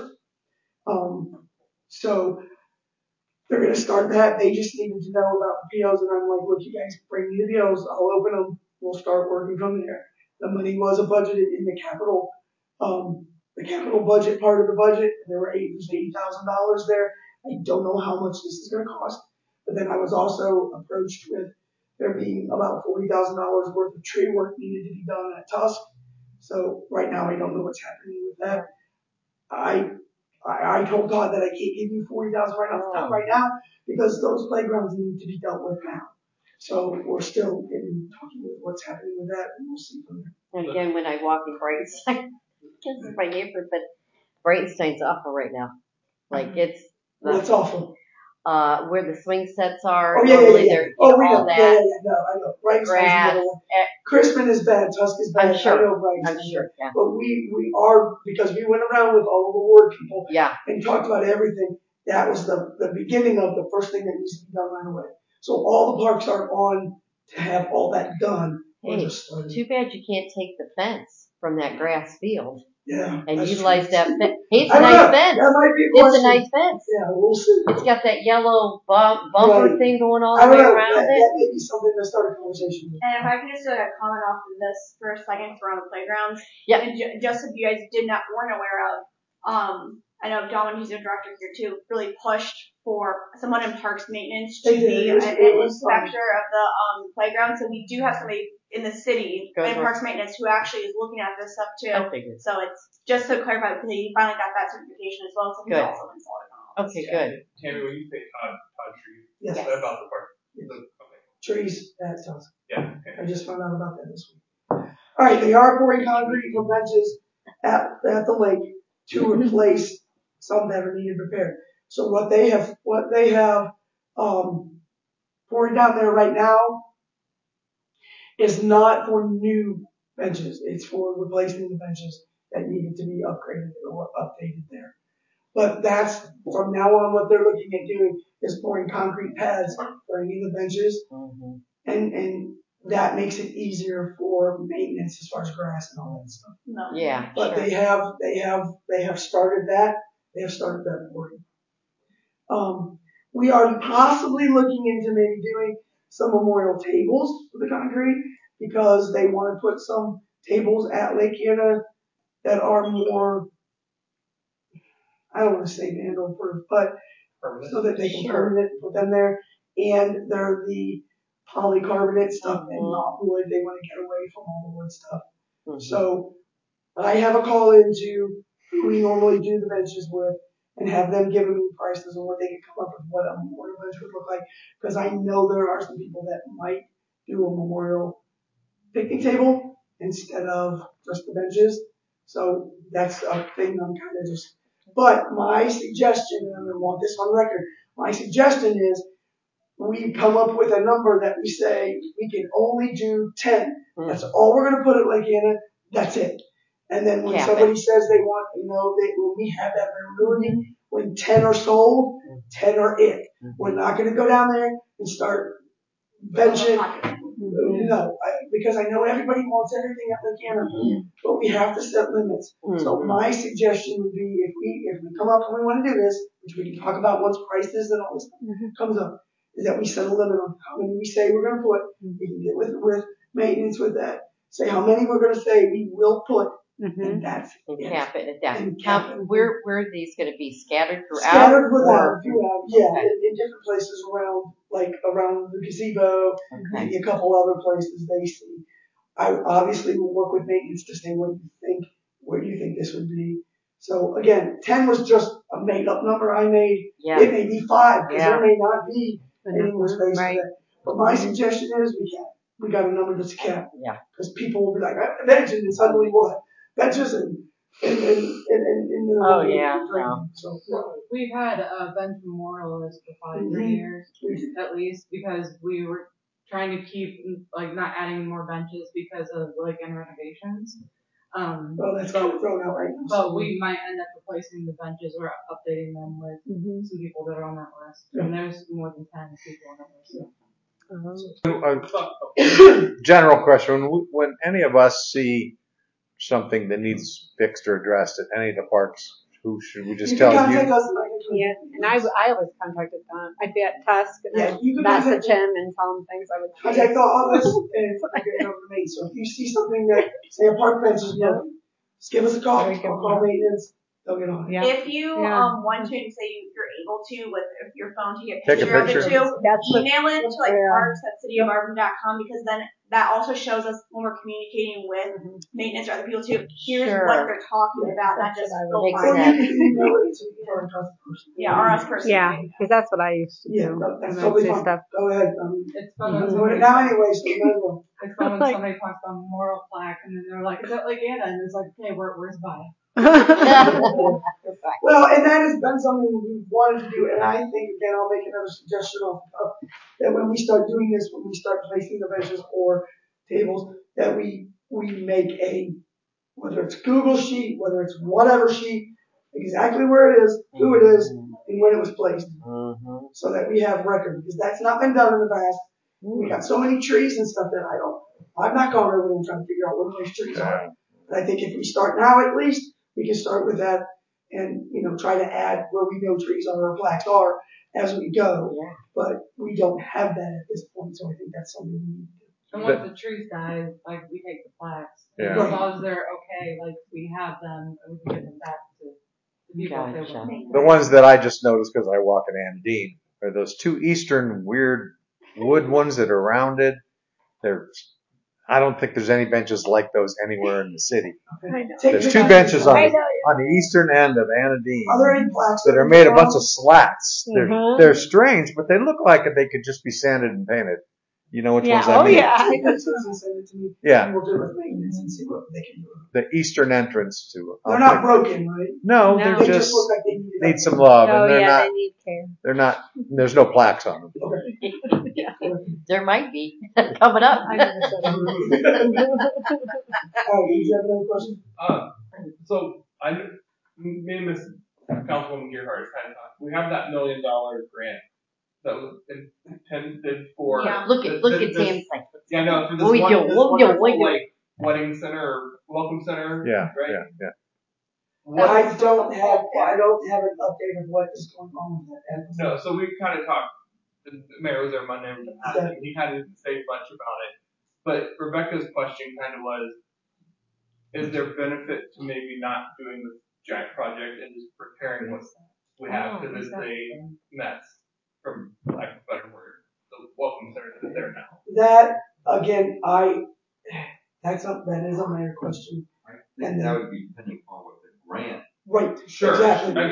Um, so they're going to start that. They just needed to know about the P Os, and I'm like, look, you guys bring me the P Os. I'll open them. We'll start working from there. The money was budgeted in the capital, um, the capital budget part of the budget. There were eight, there's eighty thousand dollars there. I don't know how much this is going to cost, but then I was also approached with there being about forty thousand dollars worth of tree work needed to be done at Tusk. So right now I don't know what's happening with that. I I, I told Todd that I can't give you forty thousand right off the top right now because those playgrounds need to be dealt with now. So we're still in talking with what's happening with that, and we'll see from there. And again, when I walk in Brightenstein, this is my neighborhood, but Brightenstein's awful right now. Like it's the, Well, it's awful. uh where the swing sets are. Oh yeah, yeah, normally yeah. they're Oh, we all know. that. Yeah, yeah, yeah. No, I know. Brightenstein's grass. another one. eh, Crispin is bad. Tusk is bad. I'm sure. I know Brightenstein. I'm sure. Yeah. But we we are because we went around with all of the ward people Yeah. and talked about everything. That was the the beginning of the first thing that needs to be done right away. So all the parks are on to have all that done. We're Hey, just starting. too bad you can't take the fence from that grass field Yeah. and that's utilize true. that fence. Hey, it's I a don't nice know. fence. That might be a It's a question. nice fence. Yeah, we'll see. It's got that yellow bump, bumper Right. thing going all I the don't way know. around That, it. that may be something to start a conversation with. And if I could just uh, comment off of this for a second, for on the playgrounds. Yeah. And ju- just if you guys did not weren't aware of, um, I know Don, who's a director here too, really pushed for someone in parks maintenance to They did. be It was- an, it an was fun. inspector of the um playground. So we do have somebody in the city Good in work. parks maintenance who actually is looking at this stuff too. I figured. So it's just to clarify because he finally got that certification as well. So he's Good. also installed it on all this. Okay, good. Tammy, when you say Todd, Todd Trees, Yes. is that about the park? Yes. Okay. Trees, that's Tusk. Yeah. Okay. I just found out about that this week. All right, they are pouring concrete for benches at, at the lake to replace some that are needed repaired. So what they have, what they have, um, pouring down there right now is not for new benches. It's for replacing the benches that needed to be upgraded or updated there. But that's, from now on, what they're looking at doing is pouring concrete pads for any of the benches. Mm-hmm. And, and that makes it easier for maintenance as far as grass and all that stuff. No. Yeah, But sure. they have, they have, they have started that. They have started that working. Um, we are possibly looking into maybe doing some memorial tables for the concrete because they want to put some tables at Lake Erie that are more, I don't want to say vandal proof, but Permanent. so that they can Sure. permanent put them there. And they're the polycarbonate stuff and Mhm. not wood. They want to get away from all the wood stuff. Mhm. So I have a call into who we normally do the benches with, and have them giving me prices on what they could come up with, what a memorial bench would look like. Because I know there are some people that might do a memorial picnic table instead of just the benches. So that's a thing I'm kind of just, but my suggestion, and I'm going to want this on record, my suggestion is we come up with a number that we say we can only do ten. Mm. That's all we're going to put at Lake Anna. That's it. And then when Cap somebody it. says they want, you know, they, when we have that availability, mm-hmm. when ten are sold, ten are it. Mm-hmm. We're not going to go down there and start benching. Mm-hmm. No, I, because I know everybody wants everything at Lake Anna, mm-hmm. but we have to set limits. Mm-hmm. So my suggestion would be if we if we come up and we want to do this, which we can talk about once prices and all this stuff mm-hmm. comes up, is that we set a limit on how many we say we're going to put. Mm-hmm. We can get with with maintenance with that. Say how many we're going to say we will put. Mm-hmm. And that's and it. cap it at that. Cap, where where are these going to be scattered throughout? Scattered throughout, throughout, yeah, okay. in, in different places around, like around the gazebo, okay. maybe a couple other places they see. I obviously will work with maintenance to say what you think, where do you think this would be. So again, ten was just a made up number I made. Yeah. It may be five because yeah. there may not be any more space right. for that. But my suggestion is we cap. We got a number that's capped. Yeah. Because people will be like, I mentioned and suddenly what? That's just in, in, in, in, in the Oh, yeah. No. So, no. We've had a bench memorialist for probably three mm-hmm. years, at least, because we were trying to keep, like, not adding more benches because of, like, in renovations. Um, well, that's kind of thrown out right now. But we might end up replacing the benches or updating them with mm-hmm. some people that are on that list. Yeah. And there's more than ten people on that list. So. Uh-huh. Uh, general question: when, when any of us see something that needs fixed or addressed at any of the parks, who should we just you tell can you? Us yeah, and I, I always contacted them. I'd be at Tusk and yeah, I'd message him and tell him things I would see. Contact the office and get it over to me. So if you see something that, say a park bench is broken, just give us a call. I'll call maintenance. They'll get on it. Yeah. If you yeah. um want to, say you, you're able to with your phone to get a Take picture, a picture of it too, That's email it to like yeah. parks at city of marvin dot com because then that also shows us when we're communicating with mm-hmm. maintenance or other people too. Here's sure. what they're talking about, not just Phil Fine. Yeah, or us personally. Yeah, because that's what I used to do. Yeah, that's totally fine. Stuff. Go ahead. Um, it's fun when somebody now anyway, so you might as well. It's fun when like, somebody talks about memorial plaque and then they're like, is that like Anna? And it's like, okay, where, where's Bye? Well, and that has been something we've wanted to do, and I think, again, I'll make another suggestion off of that when we start doing this, when we start placing the benches or tables, that we we make a, whether it's Google sheet, whether it's whatever sheet, exactly where it is, who it is, and when it was placed, mm-hmm. so that we have record, because that's not been done in the past. Mm-hmm. We got so many trees and stuff that I don't, I'm not going over there and trying to figure out where those trees are. But I think if we start now, at least, we can start with that and, you know, try to add where we know trees are or plaques are as we go. Yeah. But we don't have that at this point, so I think that's something we need to do. And once the trees die, like, we take the plaques. Yeah. As long as they're okay, like, we have them and we can give them back to the people gotcha. if they want. The ones that I just noticed because I walk in Andine are those two eastern weird wood ones that are rounded. They're I don't think there's any benches like those anywhere in the city. There's two benches on the, on the eastern end of Anadine that are made a bunch of slats. They're mm-hmm. they're strange, but they look like they could just be sanded and painted. You know which yeah. ones I oh, mean? Yeah, Take pictures and send it to me. Yeah. We'll do it with maintenance and see what they can do. The eastern entrance to it. They're not broken, right? No, no. they're they just, just look like they need, need some love, oh, and they're yeah, not. They need care. They're not. There's no plaques on them. Okay. Yeah. There might be coming up. I never said oh, did you have another question? Uh, so I, me and Miss Councilwoman Gearhart is kind of talking. We have that million dollar grant that was intended for. Yeah. Look at look at Sam's like. Yeah, no, for this what we one, do? this What we do? wonderful, What we do? like wedding center or welcome center. Yeah, right? yeah, yeah. Well, I don't have I don't have an update of what is going on with that. No, so we kind of talked. The mayor was there Monday. Yeah. He kind of didn't say much about it, but Rebecca's question kind of was: is there benefit to maybe not doing this giant project and just repairing what we have because it's a mess, from lack of a better word. The welcome center that is there now. That again, I that's a, that is a mayor question. Right. And that would be depending on what the grant. Right. Sure. Exactly. I guess.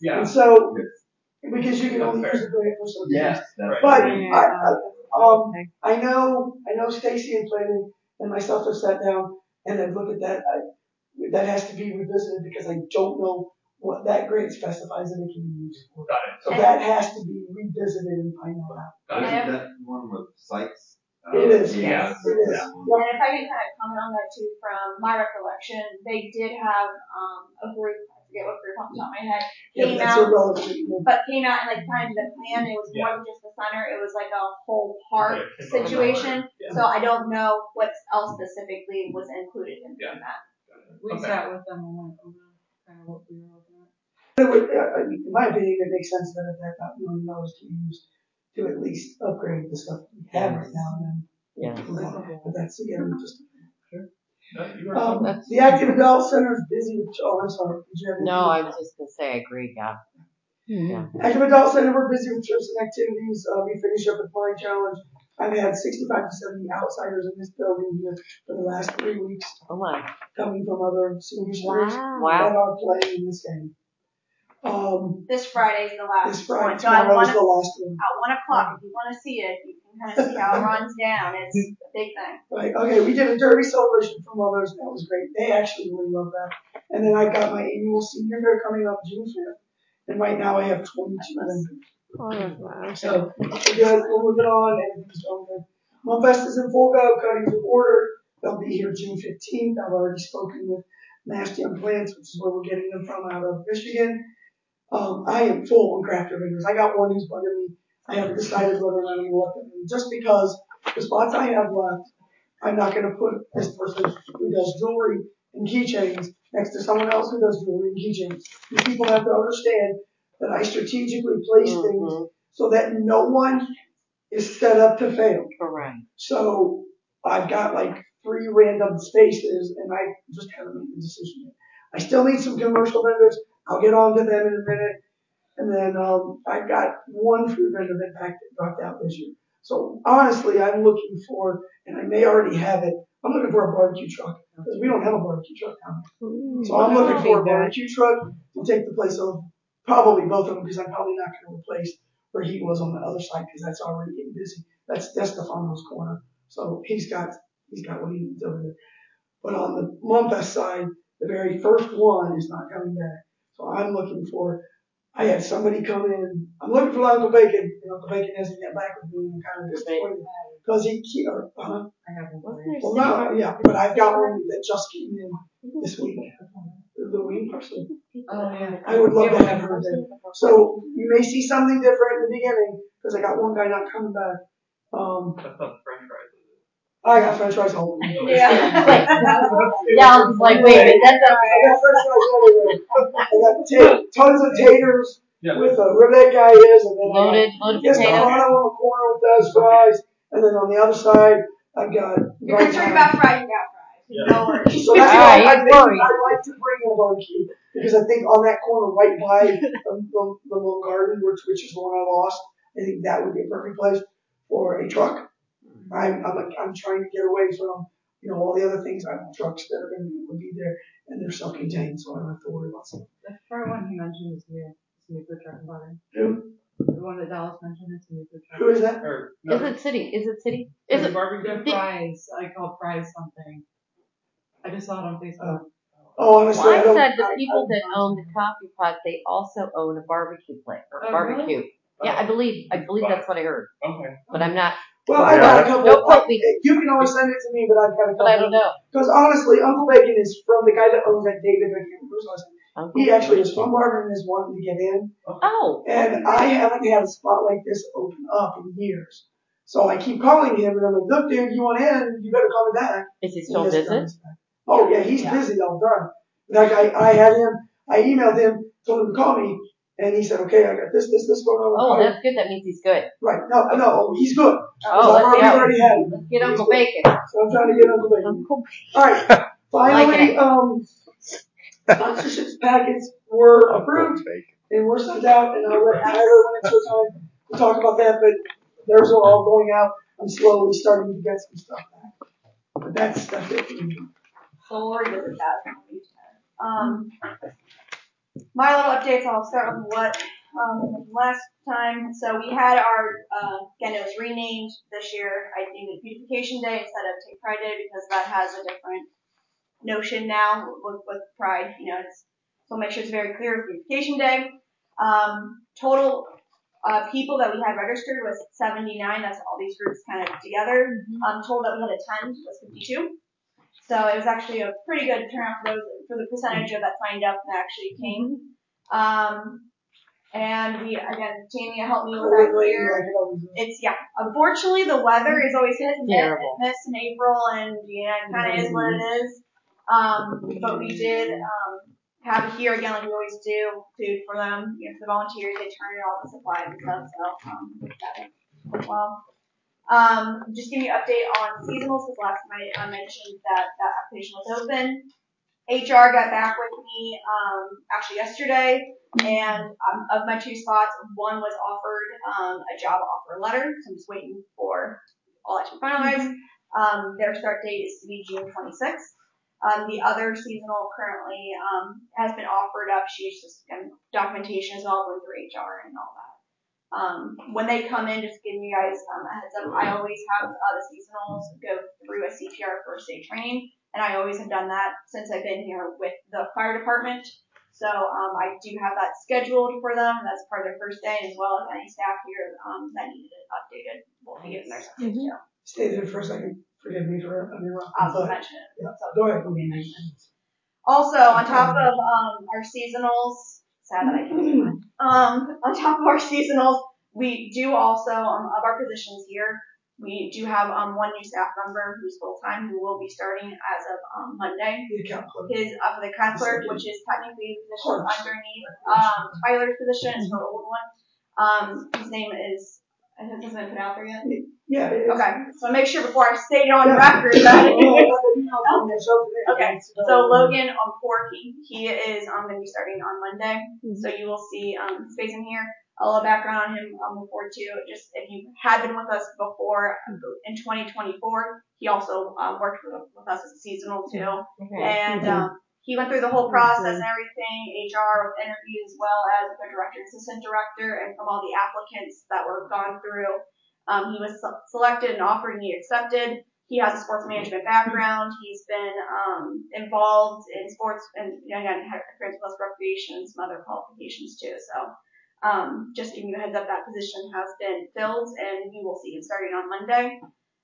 Yeah. And so, because you can only use a grant for some Yes, things. that's But right. I, I, um, I know, I know Stacy and planning and myself have sat down and have looked at that. I, that has to be revisited because I don't know what that grant specifies that it can be used for. Got it. So that has to be revisited and find out. Got Isn't it. that one with sites? It is. Yeah. Yes, it is. Yeah. Yep. And if I can kind of comment on that too, from my recollection, they did have um, a group, I forget what group off the top of my head, Yeah, came that's out, irrelevant. but came out and like kind of did a plan. It was more Yeah. than just the center; it was like a whole park Okay. situation. Yeah. So I don't know what else specifically was included in, Yeah. in that. We Okay. sat with them and went over kind of what we were looking at. It would, uh, in my opinion, it makes sense that if that got million dollars to be used to at least upgrade the stuff we have right now, and then Yeah. move on. But that's again just. No, you were- Um, the active adult center is busy with. Oh, I'm sorry. Did you have anything? No, I was just gonna say I agree. Yeah. Yeah. Active adult center, we're busy with trips and activities. Uh, we finished up with Mind Challenge. I've had sixty-five to seventy outsiders in this building here for the last three weeks, Oh my. coming from other senior centers Wow. that are playing in this game. Um, This Friday is the last this Friday, one. So I tomorrow want is to, the last one. at one o'clock, if you want to see it, you can kind of see how it runs down. It's a big thing. Right. Okay, we did a derby celebration for mothers. That was great. They actually really love that. And then I've got my annual senior fair coming up June fifth. And right now I have twenty-two vendors. Oh, wow. So we're good. We're moving on. Everything's going good. Mumfest is in full go. Cuttings are ordered. They'll be here June fifteenth. I've already spoken with Mass Young Plants, which is where we're getting them from out of Michigan. Um, I am full on crafter vendors. I got one who's bugging me. I haven't decided whether or not I'm going to let them in. Just because the spots I have left, I'm not going to put this person who does jewelry and keychains next to someone else who does jewelry and keychains. You people have to understand that I strategically place Mm-hmm. things so that no one is set up to fail. Correct. So I've got like three random spaces and I just haven't made the decision yet. I still need some commercial vendors. I'll get on to them in a minute. And then um, I've got one food vendor that backed, dropped out this year. So honestly, I'm looking for, and I may already have it, I'm looking for a barbecue truck because we don't have a barbecue truck down here. So I'm looking for a barbecue truck to take the place of probably both of them because I'm probably not going to replace where he was on the other side because that's already getting busy. That's Stefano's corner. So he's got, he's got what he needs over there. But on the Mumfest side, the very first one is not coming back. So I'm looking for, I had somebody come in, I'm looking for Uncle Bacon, and Uncle Bacon hasn't got back with me, and I'm kind of disappointed. Because he, he uh, huh? I have one. Wasn't there Well, city no, yeah, but I've got one that just came in this week. The Louise person. Oh, yeah. I would love to have her there. So you may see something different in the beginning, because I got one guy not coming back. Um, That's not French fries. I got French fries all over. Yeah. Like, Dallas is like, wait a minute, that's not I got French fries everywhere. I got ta- tons of taters Yeah. with a, where that guy is, and then loaded, I loaded got potato. Stefano on the corner with those fries, and then on the other side, I've got. You're concerned about fries, you got fries. Yeah. No worries. So that's All why right, I he's think worried. I'd like to bring in a barbecue because I think on that corner right by the, the, the little garden, which, which is the one I lost, I think that would be a perfect place for a truck. I'm, I'm, like, I'm trying to get away from, you know, all the other things. I have trucks that are going to be there and they're self-contained, so I don't have to worry about something. The first one he mentioned is new. It's a new food truck butter. Who? The one that Dallas mentioned is a new food truck. Who is that? Or, no, Is it city? Is it city? Is it? barbecue? The fries. I call fries something. I just saw it on Facebook. Oh, honestly, Well, I I don't. said the I- people I- that own the coffee pot, they also own a barbecue place or Oh, barbecue. really? Yeah, I believe, I believe that's what I heard, Okay. but I'm not. Well, I got a couple. Don't quote me. You can always send it to me, but I've got a couple. But I don't know. Because honestly, Uncle Bacon is from the guy that owns that David. I can't remember his last name. He actually is from Marvin and is wanting to get in. Oh. And I haven't had a spot like this open up in years. So I keep calling him and I'm like, look, dude, you want in? You better call me back. Is he still And this visit? guy's back. Oh, yeah, he's Yeah. busy all the time. In fact, I, I had him, I emailed him, told him to call me, and he said, okay, I got this, this, this going on. Oh, that's good. That means he's good. Right. No, no, he's good. Oh, I've let's already, go. already had him. Let's get He's Uncle good. Bacon. So I'm trying to get Uncle Bacon. Uncle All right. Liking Finally, it. um, sponsorships packets were approved and were sent out, and I'll let Tyler when it's her time to talk about that, but theirs are all going out. I'm slowly starting to get some stuff back. But that's, that's it for me. So we're good with that. Um, my little updates, I'll start with what um, last time. So we had our, uh, again, it was renamed this year. I named it Beautification Day instead of Take Pride Day because that has a different notion now with, with Pride. You know, it's, so make sure it's very clear it's Beautification Day. Um, total uh, people that we had registered was seventy-nine. That's all these groups kind of together. Um, total that we had attend was fifty-two. So it was actually a pretty good turnout for those, for the percentage of that signed up and actually came. Um, and we, again, Tammy helped me with that clear. It's, yeah, unfortunately the weather is always hit and miss, miss in April and, yeah, it kind of is what it is. Um, but we did, um, have it here again like we always do, food for them, you know, for the volunteers, they turn in all the supplies and stuff, so, um, that went well. Um, just give you an update on seasonals because last night I mentioned that that application was open. H R got back with me um, actually yesterday, and um, of my two spots, one was offered um, a job offer letter, so I'm just waiting for all that to be finalized. Um, their start date is to be June twenty-sixth. Um, the other seasonal currently um, has been offered up. She's just um, documentation is all going through H R and all that. Um, when they come in, just giving you guys um, a heads up, I always have uh, the seasonals go through a C P R first aid training, and I always have done that since I've been here with the fire department. So um, I do have that scheduled for them. That's part of their first day, as well as any staff here um, that needed it updated. We'll be getting their stuff too. Stay there for a second. Forgive me for interrupting. I'll just mention it. Yeah, so go ahead. Also, on top of um, our seasonals, sad that I can't. Um, on top of our seasonals, we do also, um, of our positions here, we do have um, one new staff member who's full-time who will be starting as of um, Monday. The account clerk. His, uh, for the account clerk, which is technically the position underneath um, Tyler's position, is her old one. Um, his name is, I think it's been put out there yet? Yeah. It is. Okay, so make sure before I state it on the record that Okay, so Logan um, Porky, he is um, going to be starting on Monday, mm-hmm. So you will see um, his face in here. A little background on him um, before too. Just if you had been with us before in twenty twenty-four, he also um, worked with, with us as a seasonal too, okay. And um, he went through the whole process and everything, H R with interviews as well as the director and assistant director, and from all the applicants that were gone through, um, he was selected and offered and he accepted. He has a sports management background. He's been um, involved in sports and again had experience with recreation and some other qualifications too. So um, just giving you a heads up, that position has been filled and you will see him starting on Monday.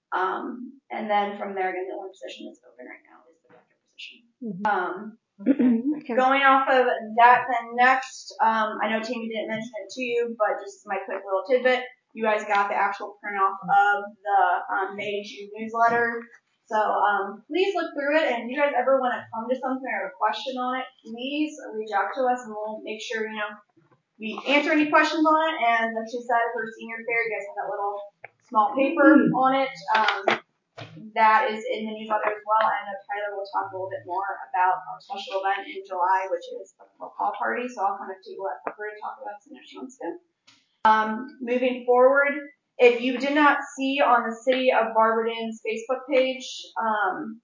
Um, and then from there, again, the only position that's open right now is the director position. Mm-hmm. Um, okay. Going off of that, then next, um, I know Tammy didn't mention it to you, but just my quick little tidbit. You guys got the actual print off of the um, May June newsletter. So um, please look through it, and if you guys ever want to come to something or a question on it, please reach out to us, and we'll make sure, you know, we answer any questions on it. And like she said, for senior fair, you guys have that little small paper on it. Um, that is in the newsletter as well. I know Tyler will talk a little bit more about our special event in July, which is the fall party. So I'll kind of table that for her to talk about some next month's good. Um, moving forward, if you did not see on the City of Barberton's Facebook page, um,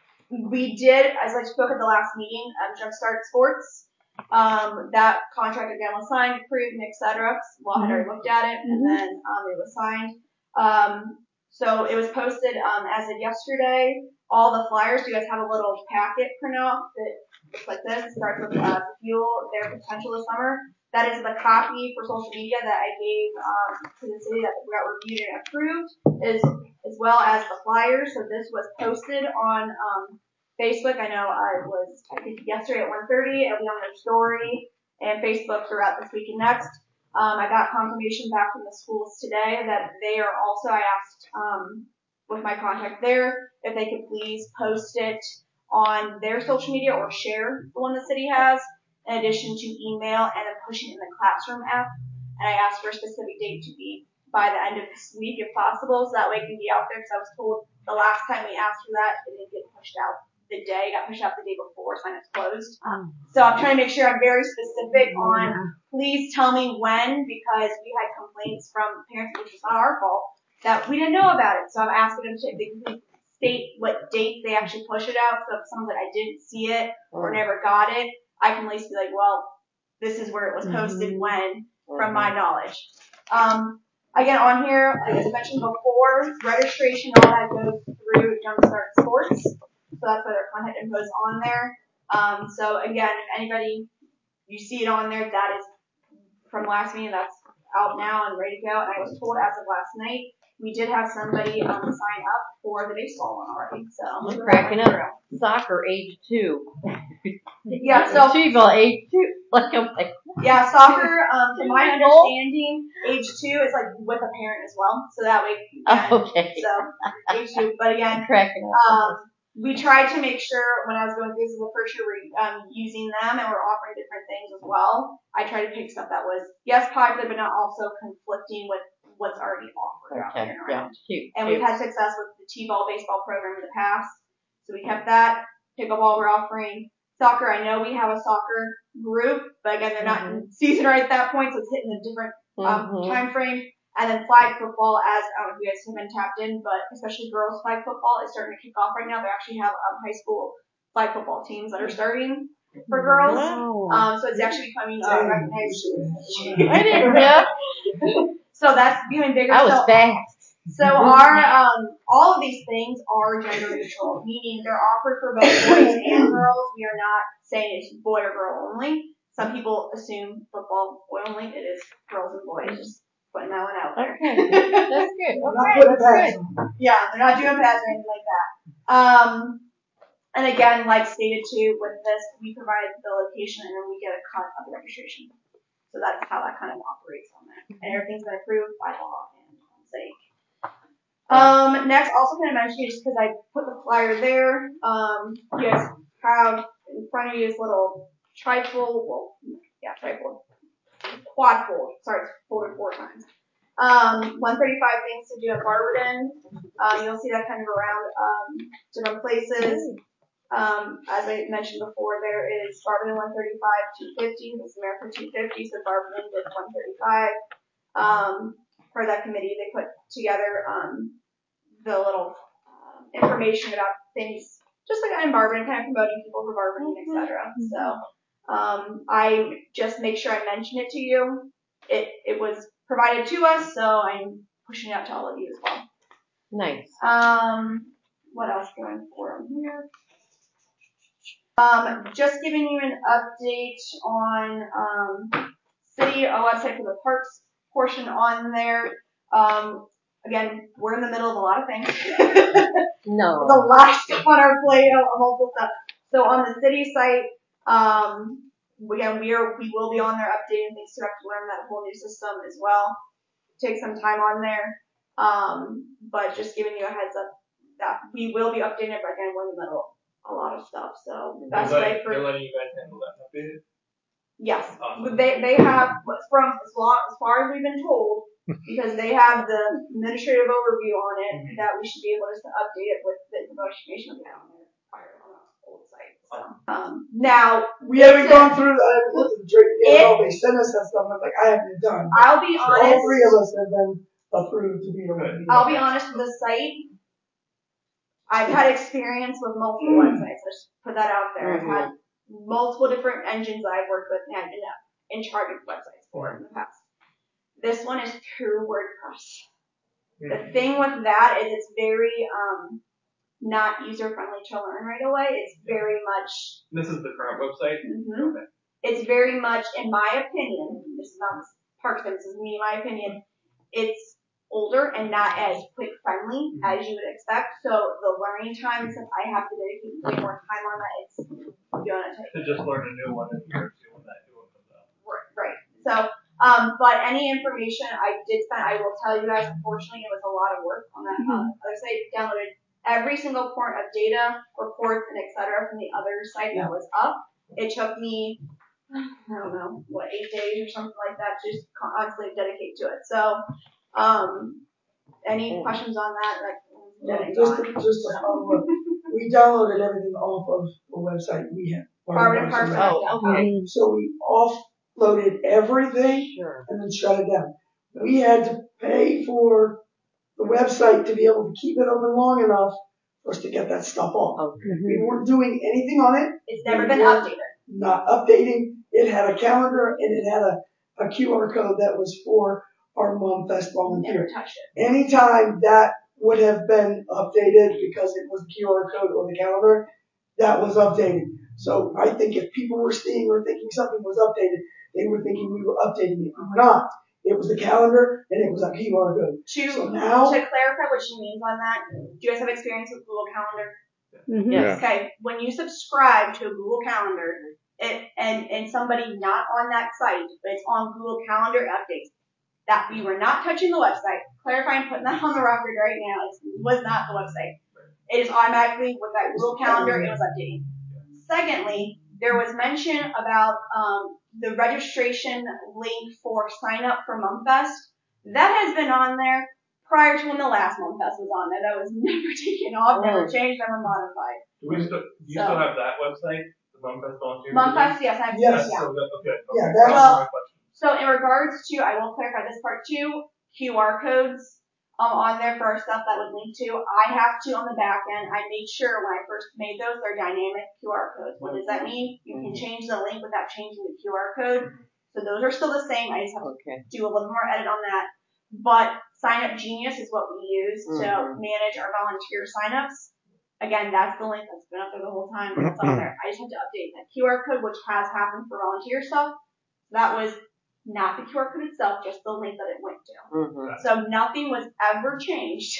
we did, as I spoke at the last meeting, um, Jumpstart Sports. Um, that contract again was signed, approved, and et cetera. Law had already looked at it, and then um, it was signed. Um, so it was posted um, as of yesterday. All the flyers, you guys have a little packet printout that looks like this. It starts with uh, fuel, their potential this summer. That is the copy for social media that I gave um, to the city that got reviewed and approved, as, as well as the flyers. So this was posted on um, Facebook. I know I was, I think yesterday at one thirty, it'll be on their story and Facebook throughout this week and next. Um, I got confirmation back from the schools today that they are also, I asked um, with my contact there if they could please post it on their social media or share the one the city has, in addition to email and then pushing it in the classroom app. And I asked for a specific date to be by the end of this week if possible, so that way it can be out there, because I was told the last time we asked for that, it didn't get pushed out the day, it got pushed out the day before sign-ups closed. Um, so I'm trying to make sure I'm very specific yeah. on, please tell me when, because we had complaints from parents, which was not our fault, that we didn't know about it. So I'm asking them to, if they can state what date they actually push it out, so if someone that I didn't see it or never got it, I can at least be like, well, this is where it was posted when, from my knowledge. Um, again, on here, like I mentioned before, registration, all that goes through Jumpstart Sports. So that's why their contact info is on there. Um, so again, if anybody, you see it on there, that is from last meeting, that's out now and ready to go. And I was told as of last night, we did have somebody um, sign up for the baseball one already. So I'm cracking up. Soccer age two. Yeah, so T-ball age two. Like I'm like. Yeah, soccer. Um, from my understanding, age two is like with a parent as well. So that way. Yeah, oh, okay. So age two, but again, cracking up. Um, we tried to make sure when I was going through this is the first year we're um, using them and we're offering different things as well. I tried to pick stuff that was yes popular, but not also conflicting with what's already offered out Okay. there and around. Yeah. Cute. And Cute. we've had success with the T-ball baseball program in the past, so we kept that. Pickleball we're offering. Soccer, I know we have a soccer group, but again, they're not mm-hmm. in season right at that point, so it's hitting a different um, mm-hmm. time frame. And then flag football, as I don't know if you guys have been tapped in, but especially girls flag football is starting to kick off right now. They actually have um, high school flag football teams that are starting for girls. Wow. Um, so it's actually becoming uh, recognized. I didn't know. So that's becoming bigger. I was so, fast. So our um, all of these things are gender neutral, meaning they're offered for both boys and girls. We are not saying it's boy or girl only. Some people assume football boy only. It is girls and boys. Just putting that one out there. Okay. That's good. Okay, that's good. Yeah, they're not doing pads or anything like that. Um, and again, like stated too, with this, we provide the location and then we get a cut of the registration. So that's how that kind of operates on that. And everything's been approved by law and on site. Um, next, also kind of mention just because I put the flyer there. Um, you guys have in front of you this little trifold, well, yeah, trifold. Quad fold. Sorry, it's folded four times. Um, one thirty-five things to do at Barberton. Um, you'll see that kind of around um, different places. Um, as I mentioned before, there is Barberton one thirty-five, two fifty. This is America two fifty, so Barberton did one thirty-five. Um, for that committee, they put together um, the little uh, information about things, just like I'm Barberton, kind of promoting people for Barberton, et cetera. So. Um, I just make sure I mention it to you. It it was provided to us, so I'm pushing it out to all of you as well. Nice. Um, what else going for on here? Um, just giving you an update on um, city uh, website for the parks portion on there. Um, again, we're in the middle of a lot of things. No. There's a lot of stuff on our plate, of multiple stuff. So on the city site. Um, again, we are, we will be on there updating things to have to learn that whole new system as well. Take some time on there. Um, but just giving you a heads up that we will be updating it, but again, we're in the middle of a lot of stuff. So that's they're way for. They're letting you guys handle that updated? Yes. Awesome. They, they have, from as long, as far as we've been told, because they have the administrative overview on it, mm-hmm. that we should be able just to update it with the information we have on there prior on our old site. So, um, now we haven't gone through. I haven't looked at the drink yet. All they sent us that stuff. I was like, I haven't done. I'll be so honest. All three of us have been approved to be able to. I'll be honest with the site. I've had experience with multiple mm. websites. Let's put that out there. Mm-hmm. I've had multiple different engines I've worked with and been in charge of websites for in the past. This one is through WordPress. Mm-hmm. The thing with that is it's very um. not user-friendly to learn right away. It's very much... This is the current website? Mm-hmm. Okay. It's very much, in my opinion, this is not Parks, this is me, my opinion, it's older and not as quick-friendly mm-hmm. as you would expect. So the learning time, since I have to dedicate way more time on that, it's going to take... To just learn a new one in here too when that new one comes out. Right, right. So, um, but any information I did spend, I will tell you guys, unfortunately, it was a lot of work on that mm-hmm. uh, other site. Downloaded every single point of data, reports, and et cetera from the other site that was up. It took me, I don't know, what, eight days or something like that to just constantly dedicate to it. So, um, any questions on that? Like, yeah, just to, just to follow up, we downloaded everything off of the website we have. Barberton Parks. Oh, okay. So we offloaded everything sure. and then shut it down. We had to pay for the website to be able to keep it open long enough for us to get that stuff off. Okay. We weren't doing anything on it. It's never we been updated. Not updating It had a calendar and it had a, a Q R code that was for our Mom Fest Never volunteers. touched it. Anytime that would have been updated because it was the Q R code or the calendar, that was updated. So I think if people were seeing or thinking something was updated, they were thinking we were updating it. We were not. It was the calendar and it was a Q R code. To, So now, to clarify what she means on that, do you guys have experience with Google Calendar? Mhm. Yeah. Okay, when you subscribe to a Google Calendar, it, and, and somebody not on that site, but it's on Google Calendar updates, that we were not touching the website. Clarifying, putting that on the record right now, it was not the website. It is automatically with that Google Calendar, it was updating. Secondly, there was mention about um, the registration link for sign up for MumFest. That has been on there prior to when the last MumFest was on there. That was never taken off, never changed, never modified. Do we still, do you So- still have that website? The Mumfest Volunteer? MumFest, yes, I have. Yes. That's Yeah. still good. Okay. Yeah, Okay. that's- That was my question. So in regards to, I will clarify this part too, Q R codes um, on there for our stuff that would link to. I have to on the back end. I made sure when I first made those, they're dynamic Q R codes. What does that mean? You can change the link without changing the Q R code. So those are still the same. I just have to Okay. do a little more edit on that. But Sign Up Genius is what we use to Mhm. manage our volunteer signups. Again, that's the link that's been up there the whole time. It's on there. I just have to update that Q R code, which has happened for volunteer stuff. That was not the Q R code itself, just the link that it went to. Mm-hmm. So nothing was ever changed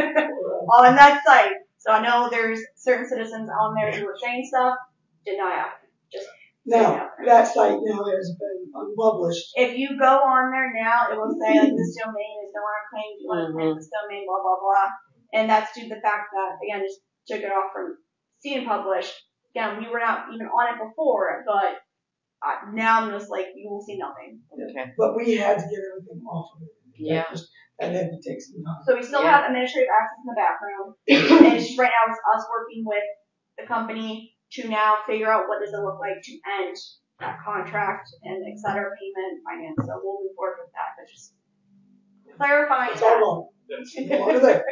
on that site. So I know there's certain citizens on there who were saying stuff. Did not happen. Just now that site now has been unpublished. if you go on there now, it will say like this domain is no longer claimed. You want to claim this domain, blah blah blah. And that's due to the fact that again, just took it off from seeing published. Again, we were not even on it before, but uh, now I'm just like you will see nothing. Okay. But we had to get everything off of it. Yeah. That, just, that had to take some time. So we still Yeah. have administrative access in the background. And it's just right now it's us working with the company to now figure out what does it look like to end that contract and et cetera, payment, finance. So we'll move forward with that, but just clarifying It's that. all on. It's all under there.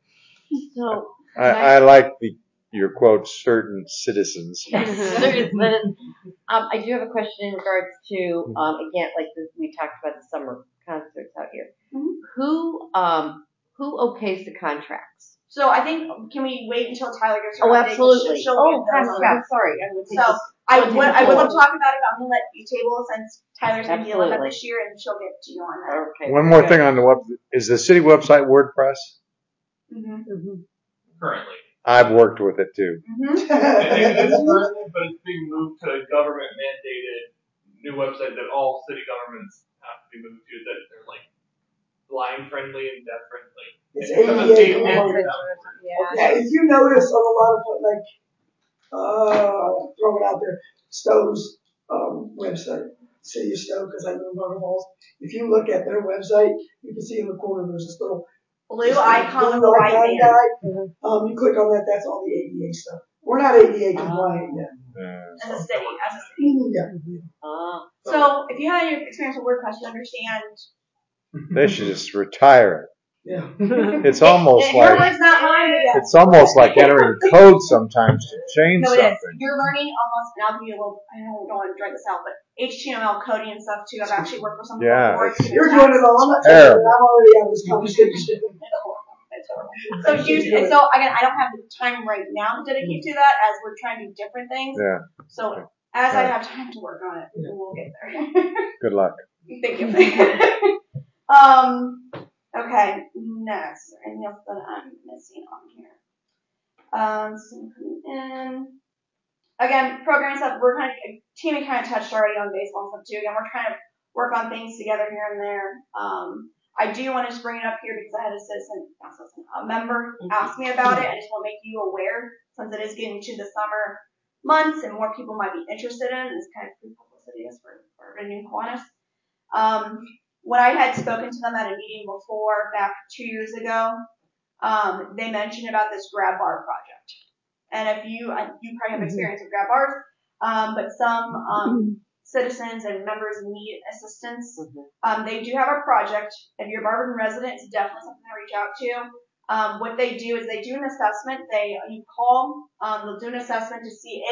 So, I, I like the, your quote, certain citizens. certain citizens. Um, I do have a question in regards to, um, again, like this, we talked about the summer concerts out here. Mhm. Who, um, who okays the contracts? So I think, can we wait until Tyler gives her Oh, update? 'Cause absolutely. she'll- she'll Oh, give I'm those. sorry. I'm sorry. I would So think I one would, to I would love to four. talk about it, but I'm gonna let you table since Tyler's gonna be dealing with Absolutely. it this year and she'll get to you on that. Okay. One more thing on the web, is the city website WordPress? Mm-hmm. Currently. I've worked with it too. Mm-hmm. It, it is currently, but it's being moved to a government mandated new website that all city governments have to be moved to, that they're like blind friendly and deaf friendly. It's It's a A D A state compliant. mandated. Yeah. Yeah, if you notice on a lot of like, uh, throw it out there, Stowe's um, website, City of Stowe, because I live in Garden Falls. If you look at their website, you can see in the corner there's this little Blue this icon with blue the white icon band. guy. Um, you click on that, that's all the A D A stuff. We're not A D A compliant yet. Uh, As a city, as a city. Yeah. Ah. So if you had any experience with WordPress, you understand. they should just retire it. Yeah. It's almost Your like, words, not mine. But yes. it's almost like entering code sometimes to change No, it is. something. You're learning almost, and I'll give you a little, I know we don't want to drag this out, but H T M L coding and stuff too. I've actually worked with some of Yeah, before. it's- You're doing it all. I'm not saying that. I'm already having this conversation. It's horrible. It's horrible. So, you, and so again, I don't have the time right now to dedicate to that as we're trying to do different things. Yeah, So as I Right. have time to work on it, we'll get there. good luck. Thank you. um, okay, next. Anything else that I'm missing on here? Um, so coming in. Again, program stuff, we're kind of, Tammy kind of touched already on baseball and stuff too. Again, we're trying to work on things together here and there. Um, I do want to just bring it up here because I had a citizen, not citizen, a member ask me about it. I just want to make you aware since it is getting to the summer months and more people might be interested in it. It's kind of free publicity is for, for renewing Kiwanis. Um, when I had spoken to them at a meeting before, back two years ago, um, they mentioned about this grab bar project. And if you, uh, you probably have experience with grab bars, um, but some, um, citizens and members need assistance. Um, they do have a project. If you're a Barberton resident, it's definitely something to reach out to. Um, what they do is they do an assessment. They, you call, um, they'll do an assessment to see if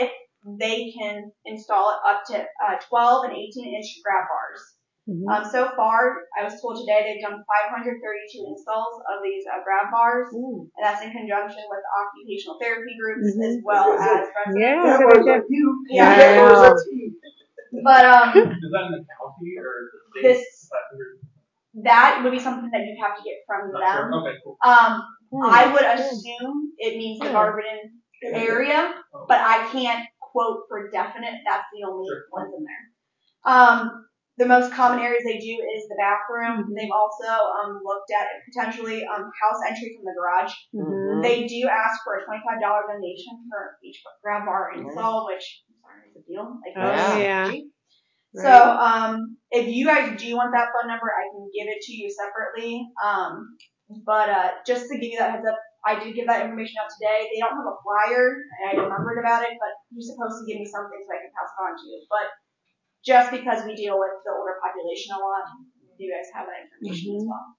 they can install it up to uh, twelve and eighteen inch grab bars. Mhm. Um, so far, I was told today they've done five hundred thirty-two installs of these uh, grab bars, Ooh. and that's in conjunction with occupational therapy groups Mhm. as well as residents. Yeah, That good was idea. like you. Yeah. That was Yeah. a team. But um, Is that in the county or the state? This- five hundred? that would be something that you'd have to get from Not them. sure. Okay, cool. Um, Hmm. I would assume it means the Hmm. Barberton area, but I can't quote for definite. That's the only Sure. ones in there. Um, the most common areas they do is the bathroom. They've also um, looked at potentially um, house entry from the garage. Mhm. They do ask for a twenty-five dollars donation for each grab bar install, which I'm sorry is a deal. Like, Oh, that's yeah. cheap. Right. So, um, if you guys do want that phone number, I can give it to you separately. Um, but, uh, just to give you that heads up, I did give that information out today. They don't have a flyer, and I remembered about it, but you're supposed to give me something so I can pass it on to you. But just because we deal with the older population a lot, you guys have that information as Mhm. well.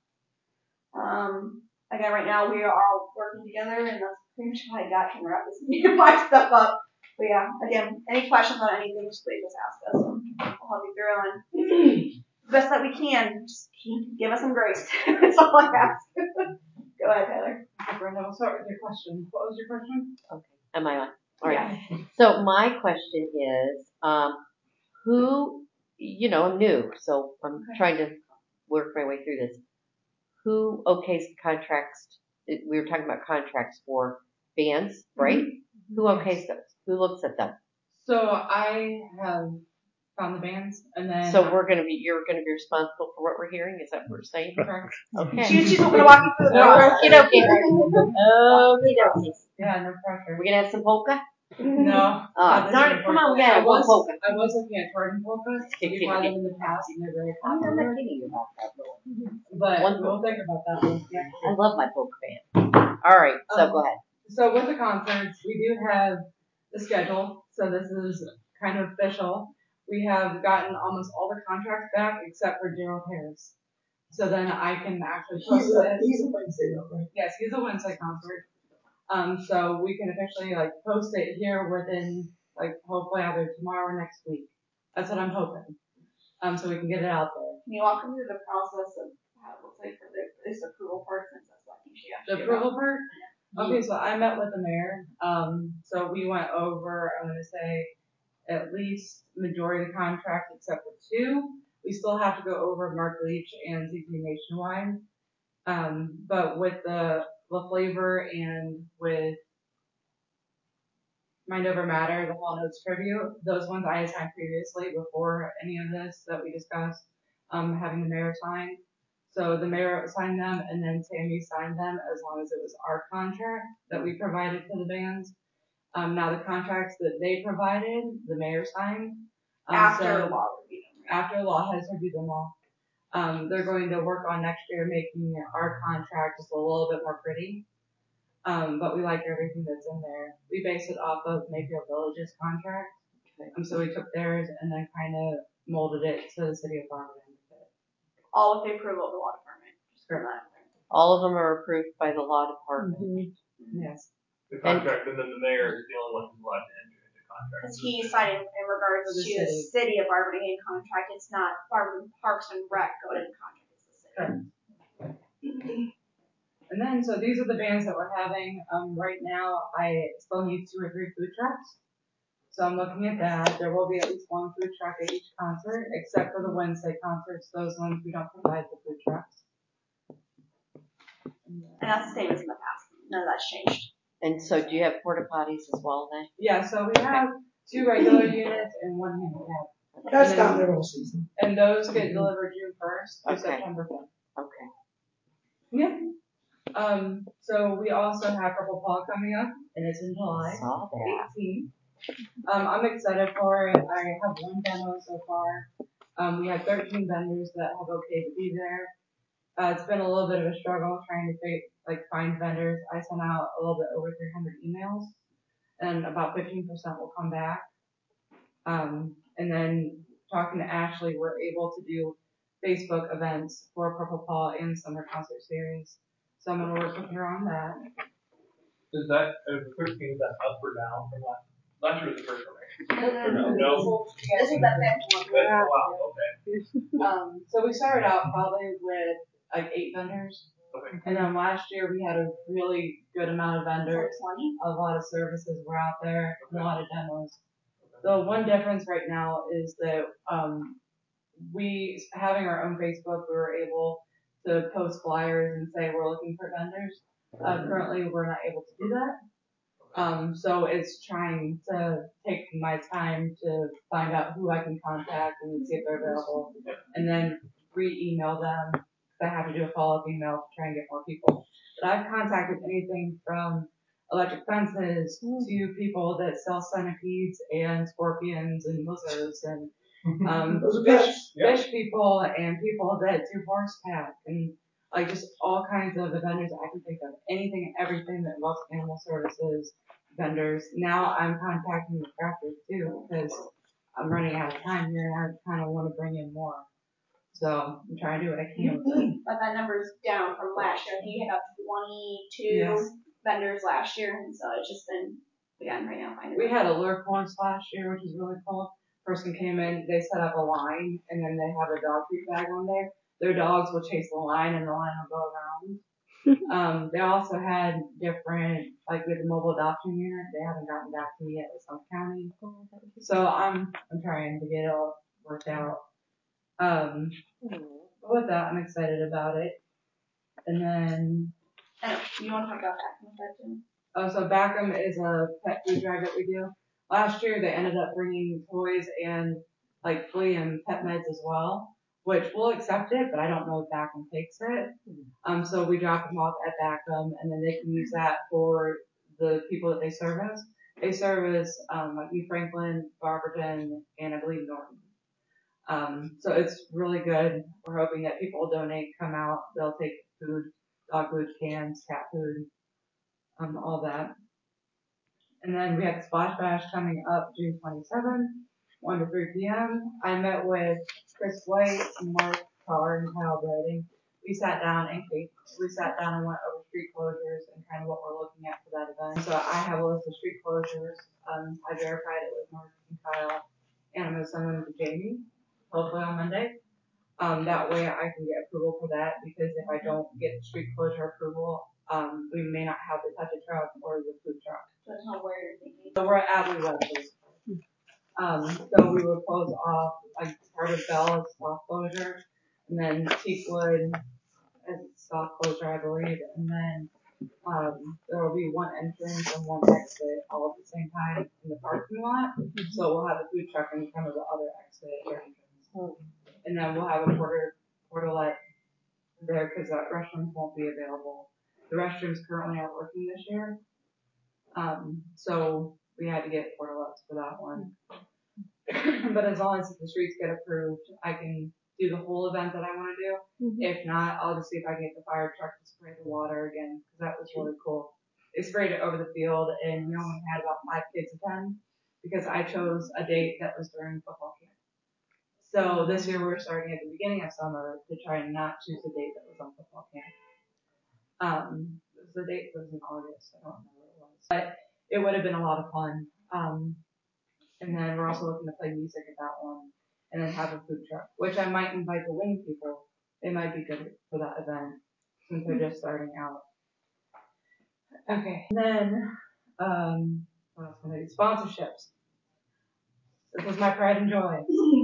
Um, again, right now we are all working together, and that's pretty much what I got to wrap this meeting to my stuff up. But yeah, again, any questions on anything, just please just ask us, and we'll help you through and the best that we can. Just keep, give us some grace. That's all I ask. Go ahead, Tyler. Okay, Brenda, we'll start with your question. What was your question? Okay. Am I on? All right. Yeah. So my question is, um, who, you know, I'm new, so I'm Okay. trying to work my way through this. Who okays contracts? it- We were talking about contracts for bands, right? Who okays those? Who looks at them? So I have found the bands, and then So we're gonna be, you're gonna be responsible for what we're hearing. Is that what we're saying? Correct. Okay. She's just going to walk you through the process. Okie dokie. Okie dokie. Yeah, no pressure. We gonna have some polka? No. Oh, not this darn year, it, come on, we unfortunately. gotta I have was, polka. I was looking at Jordan polkas. We've had them in the past, and they're very I'm not popular. kidding you about that. But One we'll think about that one. Yeah. I love my polka band. All right, so Um, go ahead. So with the concerts, we do have the schedule. So this is kind of official. We have gotten almost all the contracts back except for Gerald Harris. So then I can actually post He's a, it. he's a Wednesday though, right? Yes, he's a Wednesday concert. Um, so we can officially like post it here within like hopefully either tomorrow or next week. That's what I'm hoping. Um, so we can get it out there. Can you walk me through the process of how it looks like for the, this approval part, since that's what you should The actually approval part? Okay, so I met with the mayor. Um, so we went over, I'm going to say, at least majority of the contract except for two. We still have to go over Mark Leach and Z P Nationwide. Um, but with the La Flavor and with Mind Over Matter, the Hall Notes tribute, those ones I had signed previously before any of this that we discussed, um, having the mayor sign. So the mayor signed them, and then Tammy signed them as long as it was our contract that we provided to the bands. Um, now the contracts that they provided, the mayor signed. Um, after so law review. after law has reviewed them all. Um, they're going to work on next year making our contract just a little bit more pretty. Um, but we like everything that's in there. We base it off of Mayfield Village's contract. Um, so we took theirs and then kind of molded it to the city of Farmington. All with the approval of the law department. Just for that. All of them are approved by the law department. Mhm. Yes. The contract, and then the mayor is the only one who's allowed to enter into contracts. Because he signed in regards For the to the city. city of Barberton contract. It's not Barberton Parks and Rec going into contract. It's the city. And then, so these are the bands that we're having. Um, right now, I still need two or three food trucks. So I'm looking at that. There will be at least one food truck at each concert, except for the Wednesday concerts. Those ones we don't provide the food trucks. And that's the same as in the past. None of that's changed. And so do you have porta potties as well then? Yeah, so we have two regular units and one handicap. That's And down then- there all season. And those get delivered June first to Okay. September fifth. Okay. Yeah. Um, so we also have Purple Paw coming up, and it's in July Saw that. eighteenth. Um, I'm excited for it. I have one demo so far. Um, we have thirteen vendors that have okay to be there. Uh, it's been a little bit of a struggle trying to fi- like find vendors. I sent out a little bit over three hundred emails, and about fifteen percent will come back. Um, and then talking to Ashley, we're able to do Facebook events for Purple Paw and Summer Concert Series. So I'm gonna work with her on that. Is that, is the thirteen, is that up or down from last, Last year was the first one, right? Or no? no. This is that fifth one. Oh, wow, okay. Um, so we started out probably with like eight vendors. Okay. And then last year we had a really good amount of vendors. twenty. A lot of services were out there, a lot of demos. The one difference right now is that um, we, having our own Facebook, we were able to post flyers and say we're looking for vendors. Uh, currently, we're not able to do that. Um, so it's trying to take my time to find out who I can contact and see if they're available, and then re-email them. I have to do a follow-up email to try and get more people. But I've contacted anything from electric fences to people that sell centipedes and scorpions and lizards and um, fish, fish people and people that do horseback and like just all kinds of vendors I can think of. Anything and everything that involves animal services vendors. Now I'm contacting the crafters too because I'm running out of time here and I kind of want to bring in more. So I'm trying to do what I can with it. But that number's down from last year. I think you had up twenty-two Yes. vendors last year, and so it's just been, again, right now finding. We had a lure course last year, which is really cool. Person came in, they set up a line, and then they have a dog treat bag on there. Their dogs will chase the line, and the line will go around. um, they also had different, like with the mobile adoption unit, they haven't gotten back to me yet with Sump County. So I'm I'm trying to get it all worked out. Um, with that, I'm excited about it. And then, Oh, you want to talk about that? Too? oh, so Backham is a pet food drive that we do. Last year, they ended up bringing toys and like flea and pet meds as well, which we'll accept it, but I don't know if Backham takes it. Um, so we drop them off at Backham, and then they can use that for the people that they service. They service um, like New Franklin, Barberton, and I believe Norton. Um, so it's really good. We're hoping that people will donate, come out, they'll take food, dog food, cans, cat food, um, all that. And then we have the Splash Bash coming up June twenty-seventh, one to three p.m. I met with Chris White, Mark Carr, and Kyle Brading. We sat down and we sat down and went over street closures and kind of what we're looking at for that event. So I have a list of street closures. Um, I verified it with Mark and Kyle, and I'm going to send them to Jamie, hopefully on Monday. Um, that way I can get approval for that, because if I don't get street closure approval, um, we may not have the touch a truck or the food truck. That's not where you're thinking. So we're at Abbey Wesley. Um, so we will close off like part of Bell as soft closure, and then Teakwood as soft closure, I believe, and then um, there will be one entrance and one exit all at the same time in the parking lot. So we'll have the food truck in front of the other exit or entrance. And then we'll have a porter, portalet there because the restrooms won't be available. The restrooms currently aren't working this year. Um, so we had to get portalets for that one. But as long as the streets get approved, I can do the whole event that I want to do. Mm-hmm. If not, I'll just see if I can get the fire truck to spray the water again, because that was really cool. They sprayed it over the field, and we only had about five kids attend because I chose a date that was during football camp. So this year we're starting at the beginning of summer to try and not choose a date that was on football camp. Um, the date was in August. I don't know what it was, but it would have been a lot of fun. Um, and then we're also looking to play music at that one, and then have a food truck, which I might invite the wing people. They might be good for that event since they're just starting out. Okay, and then um, what else can I do? Sponsorships. This was my pride and joy.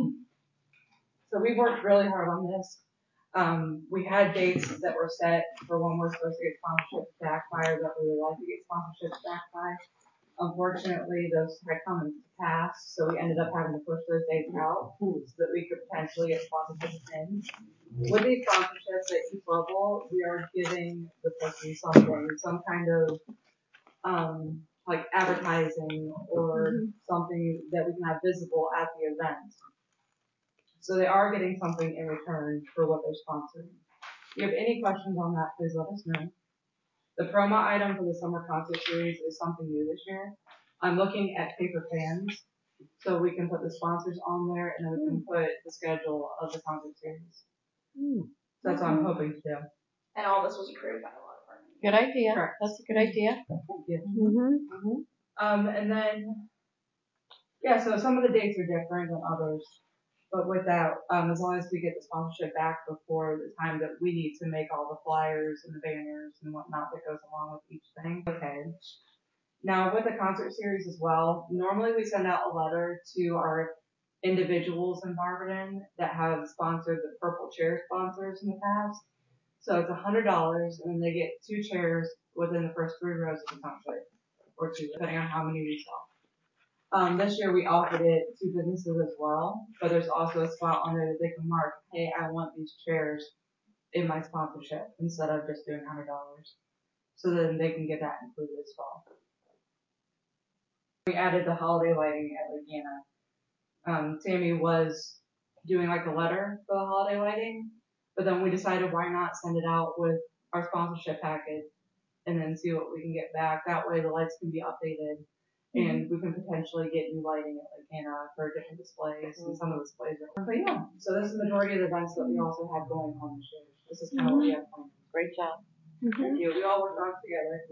So we worked really hard on this. Um, we had dates that were set for when we're supposed to get sponsorships back by, or that we would like to get sponsorships back by. Unfortunately, those had come to pass, so we ended up having to push those dates out so that we could potentially get sponsorships in. With these sponsorships at each level, we are giving the person something, some kind of um, like advertising or something that we can have visible at the event. So they are getting something in return for what they're sponsoring. If you have any questions on that, please let us know. The promo item for the summer concert series is something new this year. I'm looking at paper fans, so we can put the sponsors on there, and then we can put the schedule of the concert series. So that's what I'm hoping to do. And all this was approved by a lot of departments. Good idea. Correct. That's a good idea. Thank you. Mm-hmm. Um, and then Yeah, so some of the dates are different than others. But with that, um, as long as we get the sponsorship back before the time that we need to make all the flyers and the banners and whatnot that goes along with each thing. Okay. Now with the concert series as well, normally we send out a letter to our individuals in Barberton that have sponsored the Purple Chair sponsors in the past. So it's a hundred dollars and then they get two chairs within the first three rows of the concert. Or two, depending on how many we sell. Um, this year we offered it to businesses as well, but there's also a spot on there that they can mark, hey, I want these chairs in my sponsorship instead of just doing one hundred dollars. So then they can get that included as well. We added the holiday lighting at Lagana. Um, Tammy was doing like a letter for the holiday lighting, but then we decided why not send it out with our sponsorship package and then see what we can get back. That way the lights can be updated. And we can potentially get new lighting at Lagana for different displays, and some of the displays are. But yeah, so this is the majority of the events that we also have going on this year. This is kind of what we have planned. Great job. Mm-hmm. Thank you. We all worked on it together.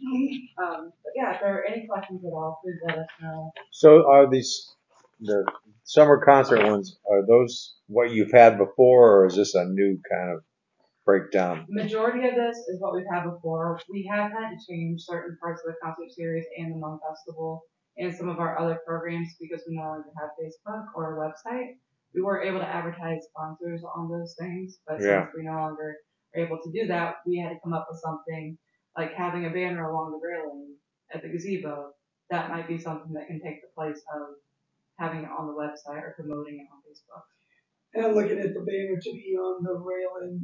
Um, but yeah, if there are any questions at all, please let us know. So are these, the summer concert ones, are those what you've had before, or is this a new kind of breakdown? Majority of this is what we've had before. We have had to change certain parts of the concert series and the Mum Festival and some of our other programs because we no longer have Facebook or a website. We were able to advertise sponsors on those things, but Yeah. since we no longer are able to do that, we had to come up with something like having a banner along the railing at the gazebo. That might be something that can take the place of having it on the website or promoting it on Facebook. And I'm looking at the banner to be on the railing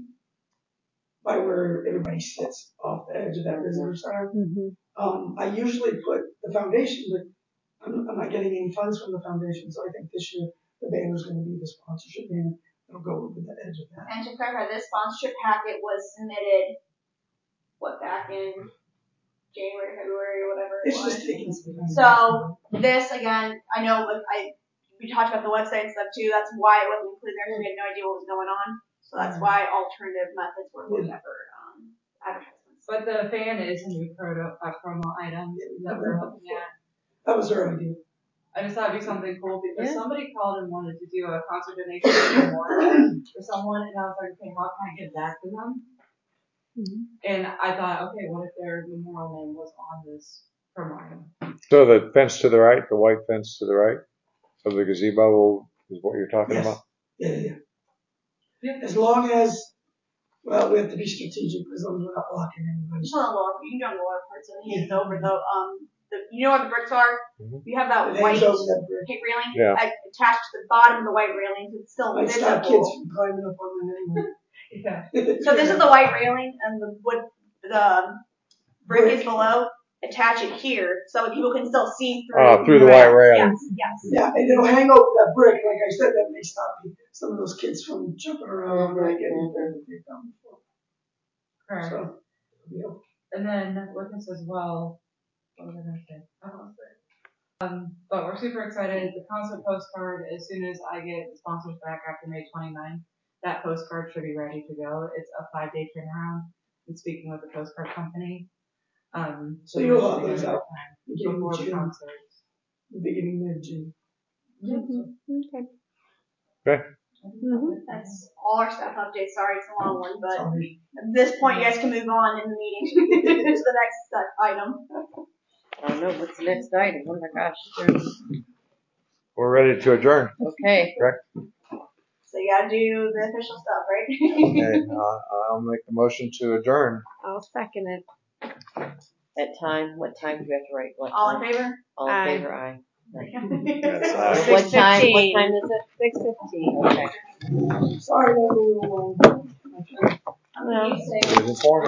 by where everybody sits off the edge of that visitor center. Mm-hmm. Um, I usually put the foundation, but I'm, I'm not getting any funds from the foundation, so I think this year the banner is going to be the sponsorship banner. It'll go over the edge of that. And to clarify, this sponsorship packet was submitted, what, back in January, February, or whatever it It's was. just taking some time. So this, again, I know like, I we talked about the website and stuff too. That's why it wasn't included there because we had no idea what was going on. So that's why alternative methods were looked at for um, advertisements. But the fan is a new proto, uh, promo item that we're looking at. That was her idea. I just thought it'd be something cool because Yeah. somebody called and wanted to do a concert donation memorial for someone, and I was like, okay, how can I get back to them? Mm-hmm. And I thought, okay, what if their memorial name was on this promo item? So the fence to the right, the white fence to the right of the gazebo is what you're talking Yes. about? Yeah, yeah, yeah. As long as, well, we have to be strategic as long as we're not blocking anybody. Just on the lower, you can do on the lower parts of it, hand it over though. Um, the, you know what the bricks are? Mm-hmm. You have that It white hangs over that brick. tape railing Yeah. attached to the bottom of the white railing, so it's still Might stop kids visible. from climbing up on them anyway. Yeah. So this is the white railing, and the wood, the brick, Brick. is below. Attach it here, so people can still see through. Oh, through the white railing. Yes, yes. Yeah, and it'll hang over that brick. Like I said, that may stop some of those kids from jumping around and not getting there that they've done before. Correct. So, yeah. And then with this as well, what was I going to say? I lost it. Um, but we're super excited. The concert postcard, as soon as I get the sponsors back after May twenty-ninth, that postcard should be ready to go. It's a five day turnaround. I'm speaking with the postcard company. Um, So you'll have those out before the concert. The beginning of June. Mm-hmm. Okay. Okay. Mm-hmm. That's all our staff updates. Sorry, it's a long one, but at this point, you guys can move on in the meeting to the next item. I don't know, what's the next item? Oh my gosh. We're ready to adjourn. Okay. Correct? So you gotta do the official stuff, right? Okay, uh, I'll make the motion to adjourn. I'll second it. At time, what time do we have to write? What All time? in favor? All in Aye. favor, aye. Yes, aye. What time, what time is it? Six fifteen. Okay. Sorry, that was a little long. Well, You say- It was informative.